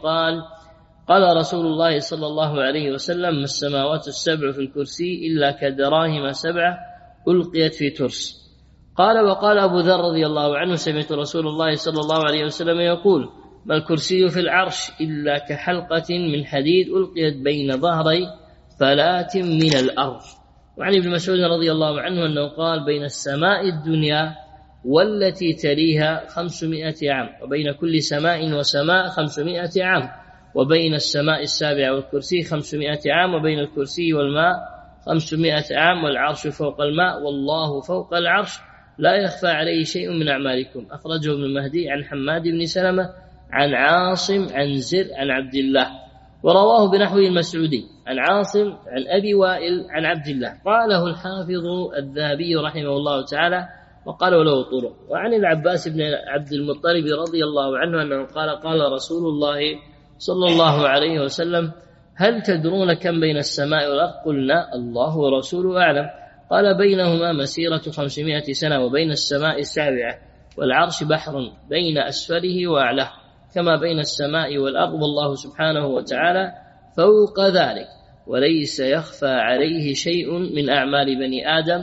[SPEAKER 2] قال رسول الله صلى الله عليه وسلم ما السماوات السبع في الكرسي إلا كدراهم سبعة ألقيت في ترس. وقال أبو ذر رضي الله عنه سمعت رسول الله صلى الله عليه وسلم يقول ما الكرسي في العرش إلا كحلقة من حديد ألقيت بين ظهري فلات من الأرض. وعن ابن مسعود رضي الله عنه أنه قال بين السماء الدنيا والتي تليها 500 عام وبين كل سماء وسماء 500 عام وبين السماء السابعة والكرسي 500 عام وبين الكرسي والماء 500 عام والعرش فوق الماء والله فوق العرش لا يخفى عليه شيء من أعمالكم. أخرجه ابن مهدي عن حماد بن سلمة عن عاصم عن زر عن عبد الله ورواه بنحو المسعودي عن عاصم عن أبي وائل عن عبد الله. قاله الحافظ الذهبي رحمه الله تعالى وقال له طرق. وعن العباس بن عبد المطلب رضي الله عنه أنه قال رسول الله صلى الله عليه وسلم هل تدرون كم بين السماء والأرض؟ قلنا الله ورسوله أعلم. قال بينهما مسيرة 500 سنة وبين السماء السابعة والعرش بحر بين أسفله وأعلاه كما بين السماء والأرض والله سبحانه وتعالى فوق ذلك وليس يخفى عليه شيء من أعمال بني آدم.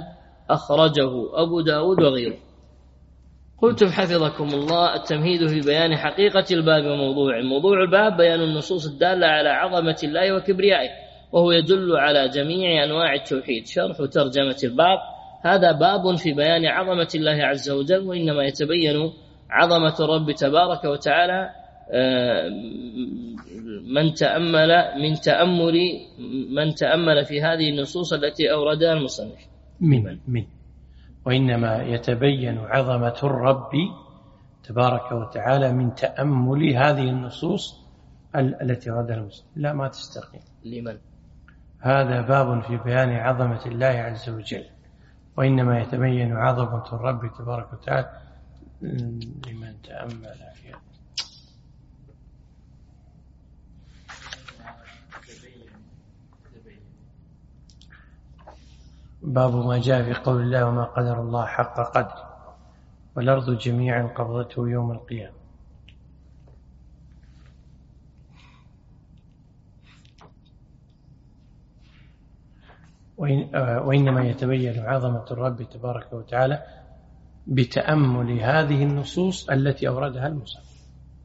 [SPEAKER 2] أخرجه أبو داود وغيره. قلتم حفظكم الله التمهيد في بيان حقيقة الباب وموضوعه. موضوع الباب بيان النصوص الدالة على عظمة الله وكبريائه وهو يدل على جميع أنواع التوحيد. شرح ترجمة الباب هذا باب في بيان عظمة الله عز وجل وإنما يتبين عظمة الرب تبارك وتعالى من تأمل في هذه النصوص التي أوردها المصنف
[SPEAKER 1] وإنما يتبين عظمة الرب تبارك وتعالى من تأمل هذه النصوص التي أوردها المصنف. لا ما تستقيم
[SPEAKER 2] لمن
[SPEAKER 1] هذا باب في بيان عظمة الله عز وجل وإنما يتبين عظمة الرب تبارك وتعالى لمن تأمل فيها. باب ما جاء في قول الله وما قدر الله حق قدره والأرض جميعا قبضته يوم القيامة. وإنما يتبين عظمة الرب تبارك وتعالى بتأمل هذه النصوص التي أوردها المصنف.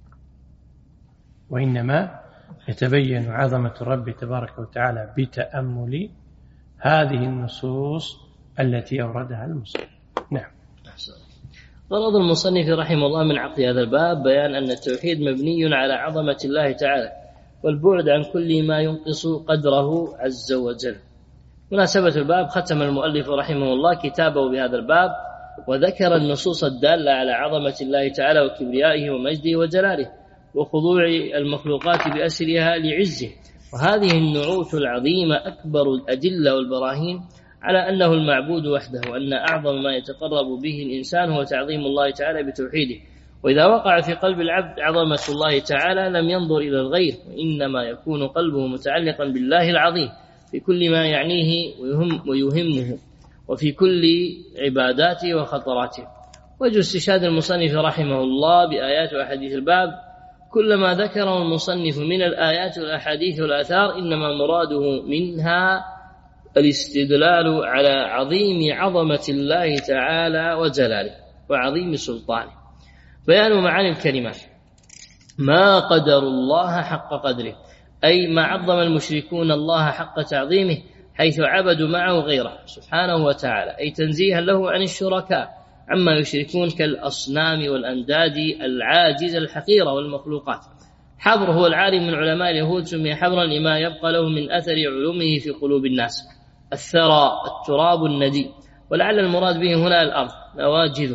[SPEAKER 1] وإنما يتبين عظمة الرب تبارك وتعالى بتأمل هذه النصوص التي أوردها المصنف. نعم.
[SPEAKER 2] غرض المصنف رحمه الله من عقد هذا الباب بيان أن التوحيد مبني على عظمة الله تعالى والبعد عن كل ما ينقص قدره عز وجل. مناسبة الباب ختم المؤلف رحمه الله كتابه بهذا الباب وذكر النصوص الدالة على عظمة الله تعالى وكبريائه ومجده وجلاله وخضوع المخلوقات بأسرها لعزه. وهذه النعوت العظيمة أكبر الأدلة والبراهين على أنه المعبود وحده وأن أعظم ما يتقرب به الإنسان هو تعظيم الله تعالى بتوحيده. وإذا وقع في قلب العبد عظمة الله تعالى لم ينظر إلى الغير وإنما يكون قلبه متعلقا بالله العظيم في كل ما يعنيه ويهمه وفي كل عباداته وخطراته. وجه استشهاد المصنف رحمه الله بآيات وأحاديث الباب كلما ذكره المصنف من الآيات والأحاديث والآثار إنما مراده منها الاستدلال على عظيم عظمة الله تعالى وجلاله وعظيم سلطانه. بيان معاني الكلمات ما قدر الله حق قدره أي ما عظم المشركون الله حق تعظيمه حيث عبدوا معه غيره سبحانه وتعالى أي تنزيها له عن الشركاء عما يشركون كالأصنام والأنداد العاجزة الحقيرة والمخلوقات. حبر هو العالم من علماء اليهود سمي حبرا لما يبقى له من أثر علومه في قلوب الناس. الثرى التراب الندي ولعل المراد به هنا الأرض نواجذه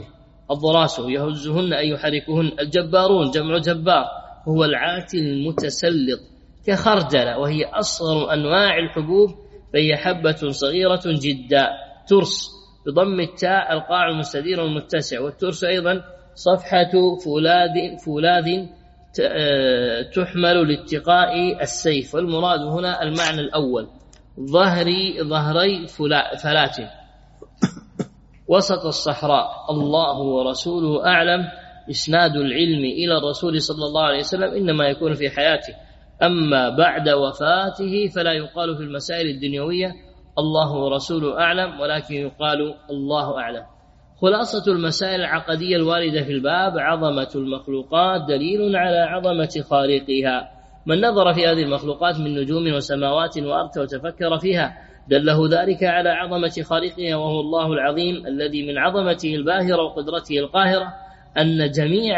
[SPEAKER 2] الضراس يهزهن أي يحركهن. الجبارون جمع جبار هو العاتي المتسلط كخردلة، وهي أصغر أنواع الحبوب، فهي حبة صغيرة جدا. ترس بضم التاء القاع المستدير والمتسع. والترس أيضا صفحة فولاذ تحمل لاتقاء السيف، والمراد هنا المعنى الأول ظهري فلات وسط الصحراء. الله ورسوله أعلم. إسناد العلم إلى الرسول صلى الله عليه وسلم إنما يكون في حياته، أما بعد وفاته فلا يقال في المسائل الدنيوية الله ورسوله أعلم، ولكن يقال الله أعلم. خلاصة المسائل العقدية الواردة في الباب: عظمة المخلوقات دليل على عظمة خالقها. من نظر في هذه المخلوقات من نجوم وسماوات وأرض وتفكر فيها دله ذلك على عظمة خالقها، وهو الله العظيم الذي من عظمته الباهرة وقدرته القاهرة أن جميع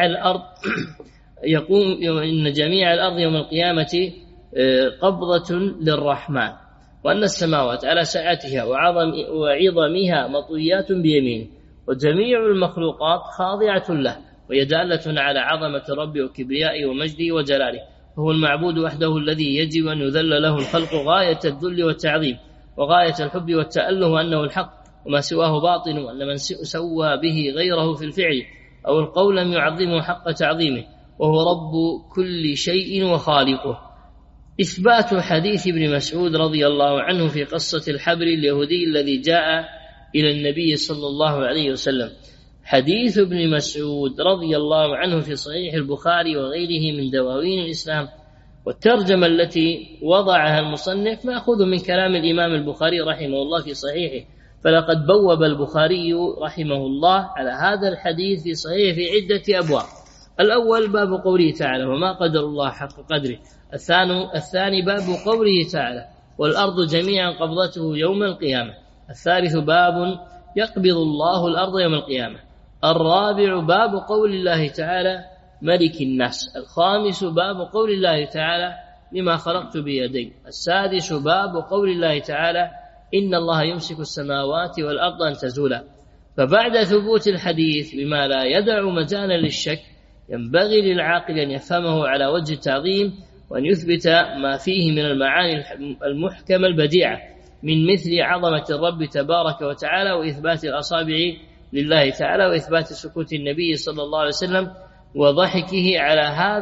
[SPEAKER 2] الأرض يوم القيامة قبضة للرحمن، وأن السماوات على سعتها وعظمها مطويات بيمينه، وجميع المخلوقات خاضعة له، وهي دالة على عظمة الرب وكبريائه ومجده وجلاله. وهو المعبود وحده الذي يجب أن يذل له الخلق غاية الذل والتعظيم وغاية الحب والتأله، وأنه الحق وما سواه باطل، وأن من سوى به غيره في الفعل أو القول لم يعظمه حق تعظيمه، وهو رب كل شيء وخالقه. إثبات حديث ابن مسعود رضي الله عنه في قصة الحبر اليهودي الذي جاء إلى النبي صلى الله عليه وسلم. حديث ابن مسعود رضي الله عنه في صحيح البخاري وغيره من دواوين الإسلام، والترجمة التي وضعها المصنف مأخوذ من كلام الإمام البخاري رحمه الله في صحيحه، فلقد بوب البخاري رحمه الله على هذا الحديث في صحيح في عدة أبواب. الأول باب قوله تعالى: وما قدر الله حق قدره. الثاني باب قوله تعالى: والأرض جميعا قبضته يوم القيامة. الثالث باب يقبض الله الأرض يوم القيامة. الرابع باب قول الله تعالى: ملك الناس. الخامس باب قول الله تعالى: لما خلقت بيدي. السادس باب قول الله تعالى: إن الله يمسك السماوات والأرض أن تزولا. فبعد ثبوت الحديث بما لا يدع مجالا للشك، ينبغي للعاقل أن يفهمه على وجه التعظيم، وأن يثبت ما فيه من المعاني المحكمة البديعة من مثل عظمة الرب تبارك وتعالى، وإثبات الأصابع لله تعالى، وإثبات سكوت النبي صلى الله عليه وسلم وضحكه على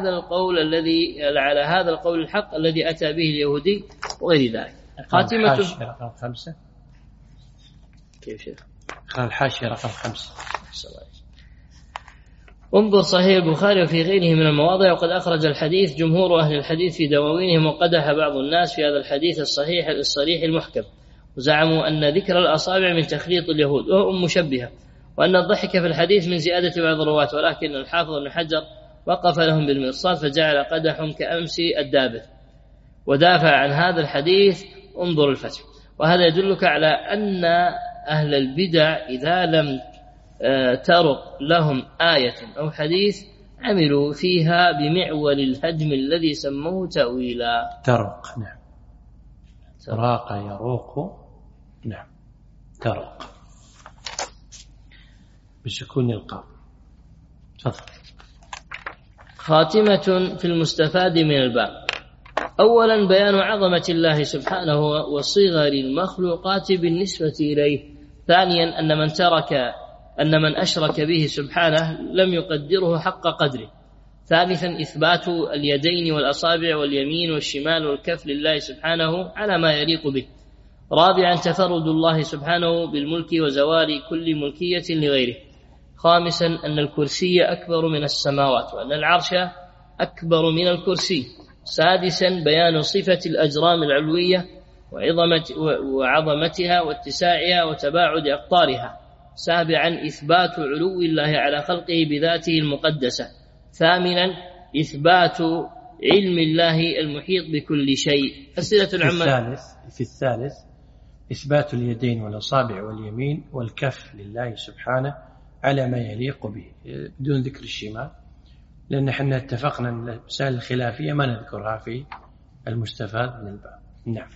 [SPEAKER 2] هذا القول الحق الذي أتى به اليهودي وغير ذلك. خاتمة
[SPEAKER 1] رقم 5.
[SPEAKER 2] كيف شيخ؟
[SPEAKER 1] الحاشية رقم 5.
[SPEAKER 2] انظر صحيح البخاري وفي غيره من المواضع. وقد أخرج الحديث جمهور أهل الحديث في دواوينهم، وقدح بعض الناس في هذا الحديث الصريح المحكم، وزعموا أن ذكر الأصابع من تخليط اليهود وهم مشبهة، وأن الضحك في الحديث من زيادة بعض الرواة، ولكن الحافظ ابن حجر وقف لهم بالمرصاد فجعل قدحهم كأمس الدابر ودافع عن هذا الحديث. انظر الفتح. وهذا يدلك على أن أهل البدع إذا لم ترق لهم آية أو حديث عملوا فيها بمعول الهدم الذي سموه تأويلا.
[SPEAKER 1] ترق، نعم. راق يروق، نعم. ترق بسكون القاف. تفضل.
[SPEAKER 2] خاتمة في المستفاد من الباب. أولا بيان عظمة الله سبحانه وصغر المخلوقات بالنسبة إليه. ثانيا أن من أشرك به سبحانه لم يقدره حق قدره. ثالثا إثبات اليدين والأصابع واليمين والشمال والكف لله سبحانه على ما يليق به. رابعا تفرد الله سبحانه بالملك وزوال كل ملكية لغيره. خامسا أن الكرسي أكبر من السماوات، وأن العرش أكبر من الكرسي. سادسا بيان صفة الأجرام العلوية وعظمتها واتساعها وتباعد أقطارها. سابعا إثبات علو الله على خلقه بذاته المقدسة. ثامنا إثبات علم الله المحيط بكل شيء.
[SPEAKER 1] في الثالث إثبات اليدين والأصابع واليمين والكف لله سبحانه على ما يليق به بدون ذكر الشمال، لأن احنا اتفقنا أن المسائل الخلافية ما نذكرها في المستفاد من الباب. نعم.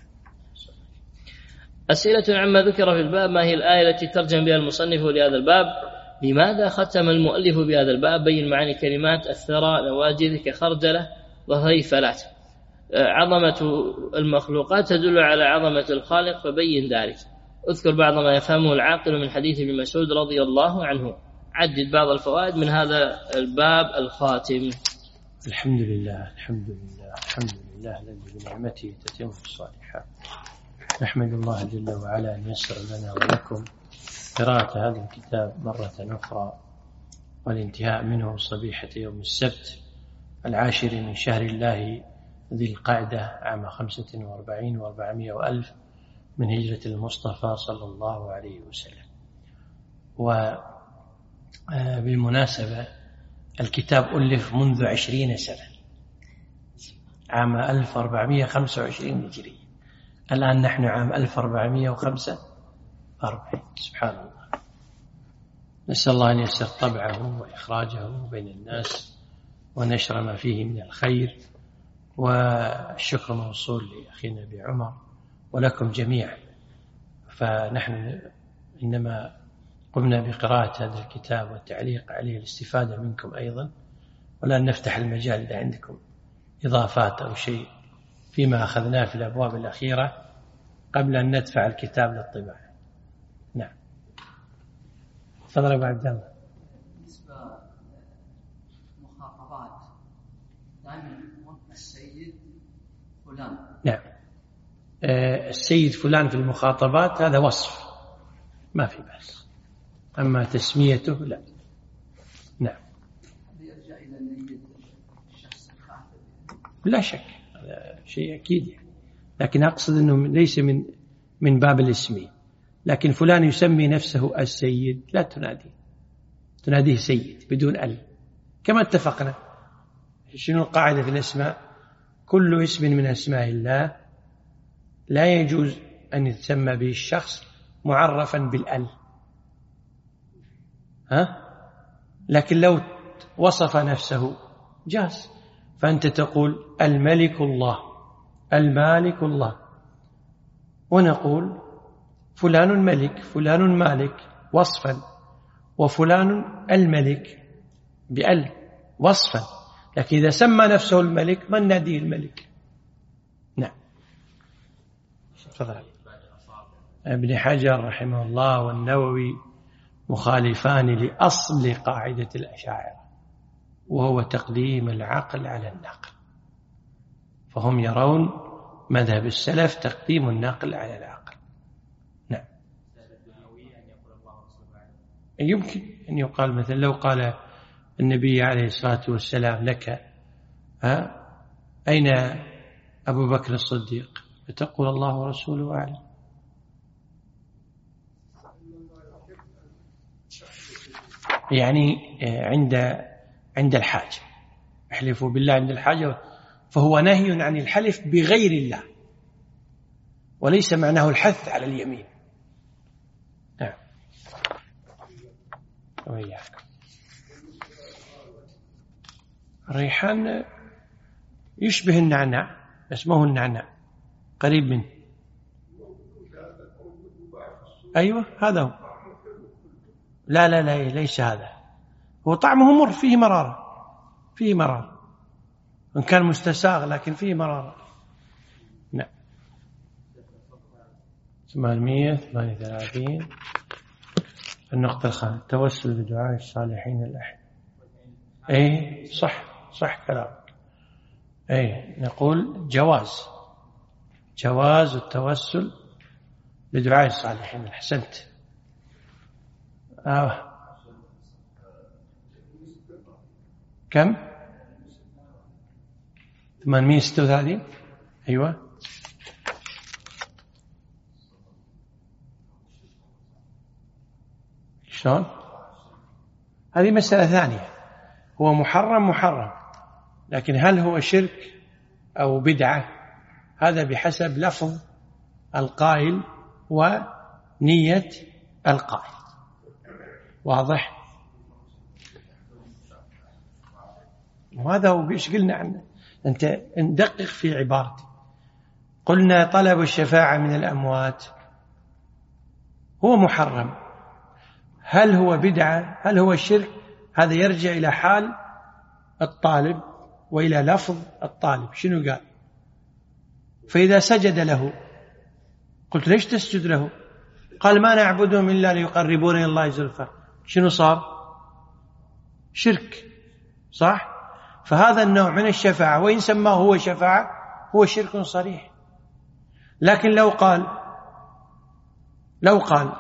[SPEAKER 2] أسئلة عما ذكر في الباب: ما هي الآية التي ترجم بها المصنف لهذا الباب؟ لماذا ختم المؤلف بهذا الباب؟ بين معاني كلمات الثرى نواجذ كخردلة وهيفلات. عظمة المخلوقات تدل على عظمة الخالق، فبين ذلك. اذكر بعض ما يفهمه العاقل من حديث ابن مسعود رضي الله عنه. عدد بعض الفوائد من هذا الباب الخاتم.
[SPEAKER 1] الحمد لله الذي بنعمته تتم الصالحات. نحمد الله جل وعلا أن يسر لنا ولكم قراءة هذا الكتاب مرة أخرى، والانتهاء منه صبيحة يوم السبت 10 من شهر الله ذي القعدة عام 45 و400 وألف من هجرة المصطفى صلى الله عليه وسلم. وبالمناسبة الكتاب ألف منذ 20 سنة، عام 1425 هجري، الآن نحن عام 1445. سبحان الله. نسأل الله أن يسر طبعه وإخراجه بين الناس ونشر ما فيه من الخير. والشكر موصول لأخينا أبي عمر ولكم جميعا. فنحن إنما قمنا بقراءة هذا الكتاب والتعليق عليه الاستفادة منكم أيضا، ولن نفتح المجال إذا عندكم إضافات أو شيء فيما أخذناه في الأبواب الأخيرة قبل أن ندفع الكتاب للطباعة. نعم، تفضل أبو عبد الله.
[SPEAKER 3] بالنسبة للمخاطبات دائما السيد فلان.
[SPEAKER 1] نعم، السيد فلان في المخاطبات هذا وصف ما في بأس، أما تسميته لا. نعم،
[SPEAKER 3] يرجع إلى نية الشخص الخاطب.
[SPEAKER 1] لا شك هذا شيء أكيد يعني. لكن أقصد أنه ليس من باب الاسم. لكن فلان يسمي نفسه السيد لا تناديه سيد بدون ال، كما اتفقنا. شنو القاعدة في الاسماء؟ كل اسم من أسماء الله لا يجوز أن يتسمى به الشخص معرفا بالال، لكن لو وصف نفسه جاز. فأنت تقول الملك الله، المالك الله، ونقول فلان ملك، فلان مالك وصفا، وفلان الملك بأل وصفا. لكن إذا سمى نفسه الملك من ناديه الملك. نعم، تفضل. ابن حجر رحمه الله والنووي مخالفان لأصل قاعدة الأشاعرة، وهو تقديم العقل على النقل. فهم يرون مذهب السلف تقديم النقل على العقل. نعم، يمكن أن يقال مثلا لو قال النبي عليه الصلاة والسلام لك أين أبو بكر الصديق؟ فتقول الله ورسوله أعلم. يعني عند الحاجة، احلفوا بالله عند الحاجة، فهو نهي عن الحلف بغير الله، وليس معناه الحث على اليمين. نعم، وإياكم. الريحان يشبه النعناع بس ما هو النعناع، قريب منه. أيوة هذا هو. لا ليس هذا، هو طعمه مر، فيه مرارة إن كان مستساغ، لكن فيه مرارة. نعم. 838 النقطة الخامسة، التوسل بدعاء الصالحين الأحياء. أي صح كلامك. أي نقول جواز التوسل بدعاء الصالحين. أحسنت. كم؟ 836. أيوة. شلون؟ هذه مسألة ثانية. هو محرم، لكن هل هو شرك أو بدعة؟ هذا بحسب لفظ القائل ونية القائل. واضح؟ وهذا هو بيش قلنا عنه. أنت ندقق في عبارتي. قلنا طلب الشفاعة من الأموات هو محرم. هل هو بدعة هل هو شرك؟ هذا يرجع إلى حال الطالب وإلى لفظ الطالب شنو قال. فإذا سجد له قلت ليش تسجد له؟ قال ما نعبدهم إلا ليقربون إلى الله زلفى. شنو صار؟ شرك، صح؟ فهذا النوع من الشفاعة وإن سماه هو شفاعة هو شرك صريح. لكن لو قال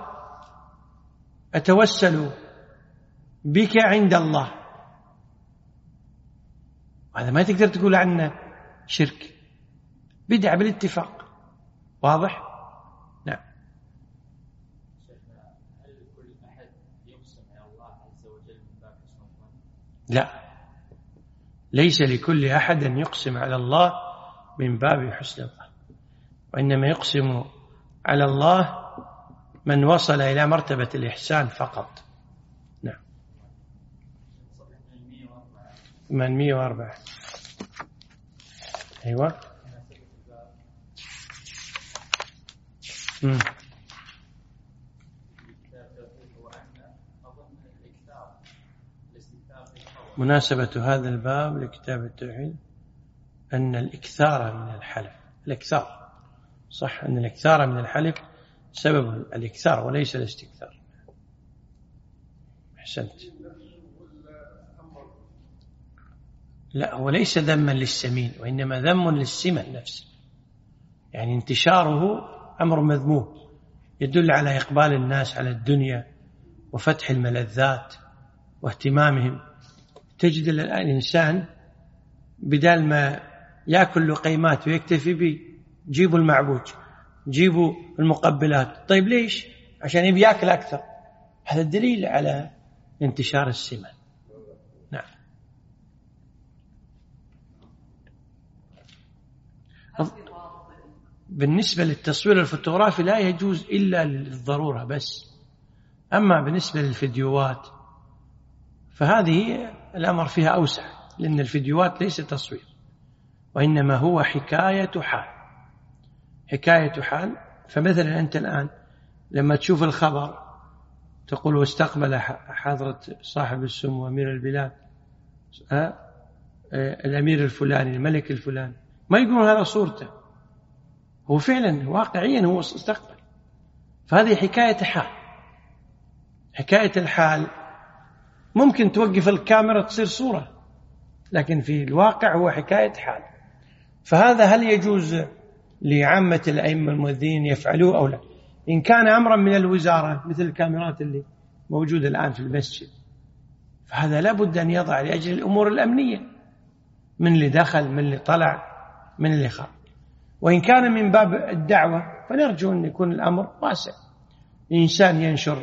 [SPEAKER 1] أتوسل بك عند الله، هذا ما تقدر تقول عنه شرك، بدعة بالاتفاق. واضح؟ نعم.
[SPEAKER 4] هل كل أحد يقسم على الله عز وجل من باب حسن الظن؟
[SPEAKER 1] لا، ليس لكل أحد أن يقسم على الله من باب حسن الظن، وإنما يقسم على الله من وصل إلى مرتبة الإحسان فقط. نعم. 804. أيوة. مناسبة هذا الباب لكتاب التوحيد أن الإكثار من الحلف، الإكثار صح، أن الإكثار من الحلف سبب الإكثار وليس الاستكثار. أحسنت. لا، هو ليس ذما للسمين وإنما ذم للسمن نفسه، يعني انتشاره أمر مذموم يدل على إقبال الناس على الدنيا وفتح الملذات واهتمامهم. تجد الإنسان بدال ما يأكل لقيمات ويكتفي به جيبوا المعبوج، جيبوا المقبلات. طيب ليش؟ عشان يبي يأكل أكثر. هذا الدليل على انتشار السمن. نعم. بالنسبة للتصوير الفوتوغرافي لا يجوز إلا للضرورة بس. أما بالنسبة للفيديوهات فهذه الأمر فيها أوسع، لأن الفيديوهات ليس تصوير وإنما هو حكاية حال. فمثلا أنت الآن لما تشوف الخبر تقول واستقبل حضرة صاحب السمو أمير البلاد الأمير الفلاني الملك الفلاني، ما يقولون هذا صورته، هو فعلا واقعيا هو استقبل. فهذه حكاية الحال ممكن توقف الكاميرا تصير صورة، لكن في الواقع هو حكاية حال. فهذا هل يجوز لعامة الأئمة المؤذنين يفعلوه أو لا؟ إن كان أمرا من الوزارة مثل الكاميرات اللي موجودة الآن في المسجد فهذا لابد أن يضع لأجل الأمور الأمنية، من اللي دخل من اللي طلع من اللي خرج. وإن كان من باب الدعوة فنرجو أن يكون الأمر واسع، إنسان ينشر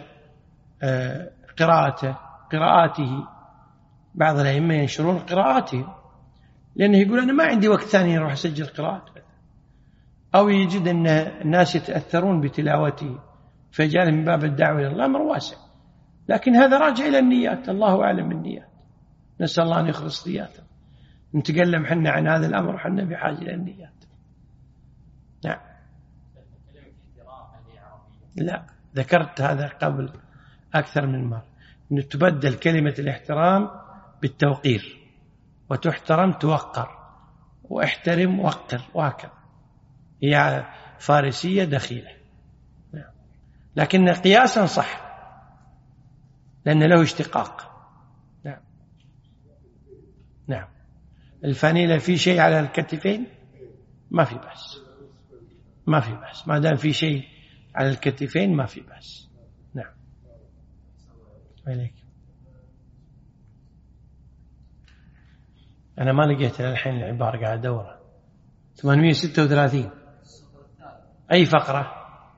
[SPEAKER 1] قراءاته، بعض الأئمة ينشرون قراءاته لأنه يقول أنا ما عندي وقت ثاني أروح أسجل قراءات، أو يجد أن الناس يتأثرون بتلاوته فجعل من باب الدعوة إلى الله. أمر واسع، لكن هذا راجع إلى النيات، الله أعلم بالنيات، نسأل الله أن يخلص نياته. نتكلم حنا عن هذا الأمر وحنا بحاجة إلى النيات. نعم. لا، ذكرت هذا قبل أكثر من مرة، أن تبدل كلمة الاحترام بالتوقير، وتحترم توقر، واحترم وقر، وهكذا. هي فارسية دخيلة. نعم. لكن قياسا صح لأن له اشتقاق. نعم. نعم. الفانيلة في شيء على الكتفين ما في بأس، ما دام في شيء على الكتفين ما في بأس. نعم. عليك. أنا ما لقيت الحين العبارة، قاعد أدورها. 836 أي فقرة؟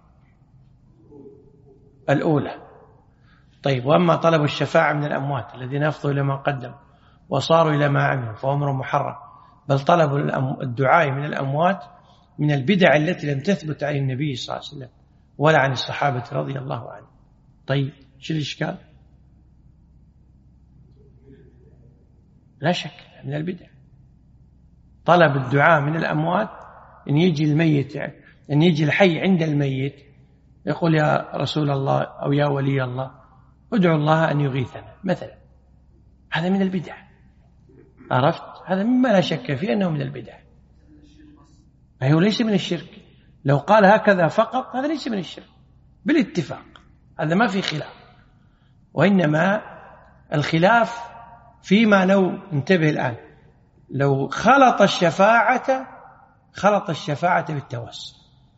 [SPEAKER 1] الأولى. طيب، وأما طلب الشفاعة من الأموات الذين أفضوا إلى ما قدم وصاروا إلى ما عملوا فهو أمر محرم، بل طلب الدعاء من الأموات من البدع التي لم تثبت عن النبي صلى الله عليه وسلم ولا عن الصحابة رضي الله عنهم. طيب، شو الإشكال؟ لا شك من البدع طلب الدعاء من الأموات، أن يجي الميت، أن يجي الحي عند الميت يقول يا رسول الله أو يا ولي الله ادعو الله أن يغيثنا مثلا، هذا من البدع. عرفت؟ هذا مما لا شك فيه أنه من البدع. هو ليس من الشرك. لو قال هكذا فقط هذا ليس من الشرك بالاتفاق، هذا ما في خلاف. وإنما الخلاف فيما لو انتبه الآن، لو خلط الشفاعة بالتوسل.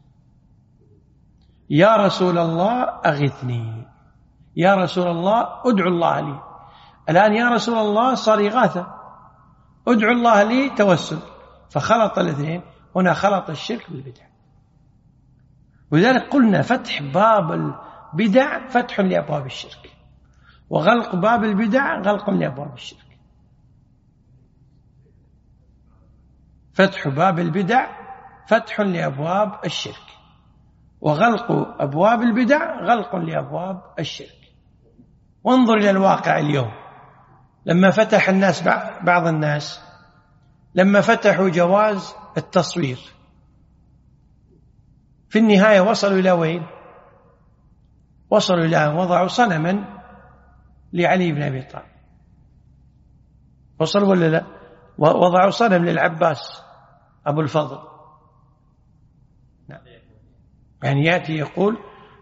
[SPEAKER 1] يا رسول الله أغثني، يا رسول الله ادعو الله لي. الآن يا رسول الله صار إغاثة، ادعو الله لي توسل، فخلط الاثنين. هنا خلط الشرك بالبدع. ولذلك قلنا فتح باب البدع فتح لأبواب الشرك، وغلق باب البدع غلق لأبواب الشرك. فتح باب البدع فتح لأبواب الشرك، وغلق أبواب البدع غلق لأبواب الشرك. وانظر إلى الواقع اليوم، لما فتح الناس بعض الناس لما فتحوا جواز التصوير، في النهاية وصلوا إلى وين؟ وصلوا إلى أن وضعوا صنما لعلي بن أبي طالب. وصلوا ولا لا؟ وضعوا صنم للعباس أبو الفضل. يعني يأتي يقول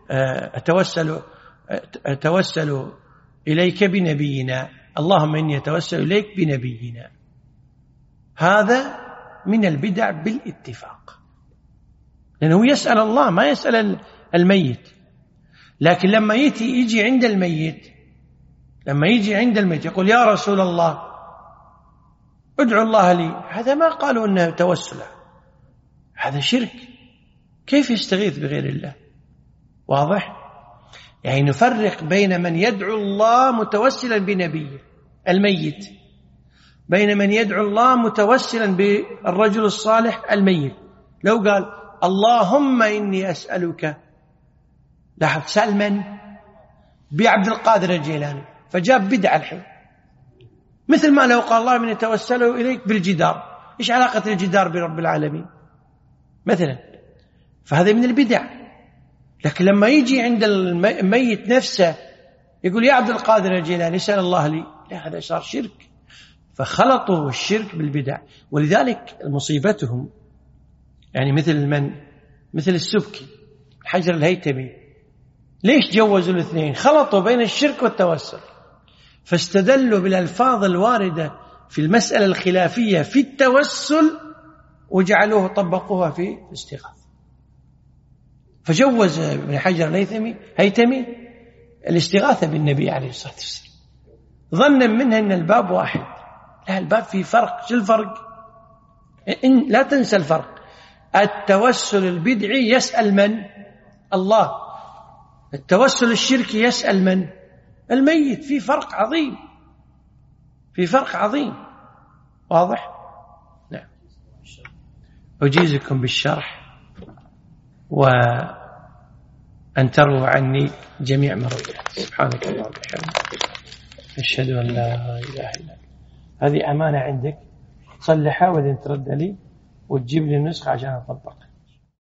[SPEAKER 1] أتوسل إليك بنبينا، اللهم إني أتوسل إليك بنبينا. هذا من البدع بالاتفاق، لأنه يسأل الله ما يسأل الميت. لكن لما يجي عند الميت يقول يا رسول الله ادعو الله لي، هذا ما قالوا أنه توسل، هذا شرك. كيف يستغيث بغير الله؟ واضح؟ يعني نفرق بين من يدعو الله متوسلا بنبيه الميت، بين من يدعو الله متوسلا بالرجل الصالح الميت. لو قال اللهم إني أسألك، لاحظ سأل من؟ بعبد القادر الجيلاني، فجاب بدع الحين. مثل ما لو قال الله من يتوسل إليك بالجدار، إيش علاقة الجدار برب العالمين مثلا؟ فهذا من البدع. لكن لما يجي عند الميت نفسه يقول يا عبد القادر الجيلاني اسأل الله لي، لا، هذا صار شرك. فخلطوا الشرك بالبدع. ولذلك مصيبتهم يعني مثل السبكي، الحجر الهيتمي، ليش جوزوا الاثنين؟ خلطوا بين الشرك والتوسل، فاستدلوا بالألفاظ الواردة في المسألة الخلافية في التوسل وجعلوه طبقوها في الاستغاثة. فجوز ابن حجر الهيتمي الاستغاثة بالنبي عليه الصلاة والسلام، ظنا منها أن الباب واحد. لا، الباب فيه فرق. شو الفرق؟ لا تنسى الفرق. التوسل البدعي يسأل من؟ الله. التوسل الشركي يسأل من؟ الميت. في فرق عظيم، في فرق عظيم. واضح؟ نعم. أجيزكم بالشرح وأن تروا عني جميع مرويات. سبحانك اللهم وبحمدك، أشهد أن لا إله إلا أنت. هذه أمانة عندك، صلحها وإذن ترد لي وتجيب لي النسخة عشان أطبقها.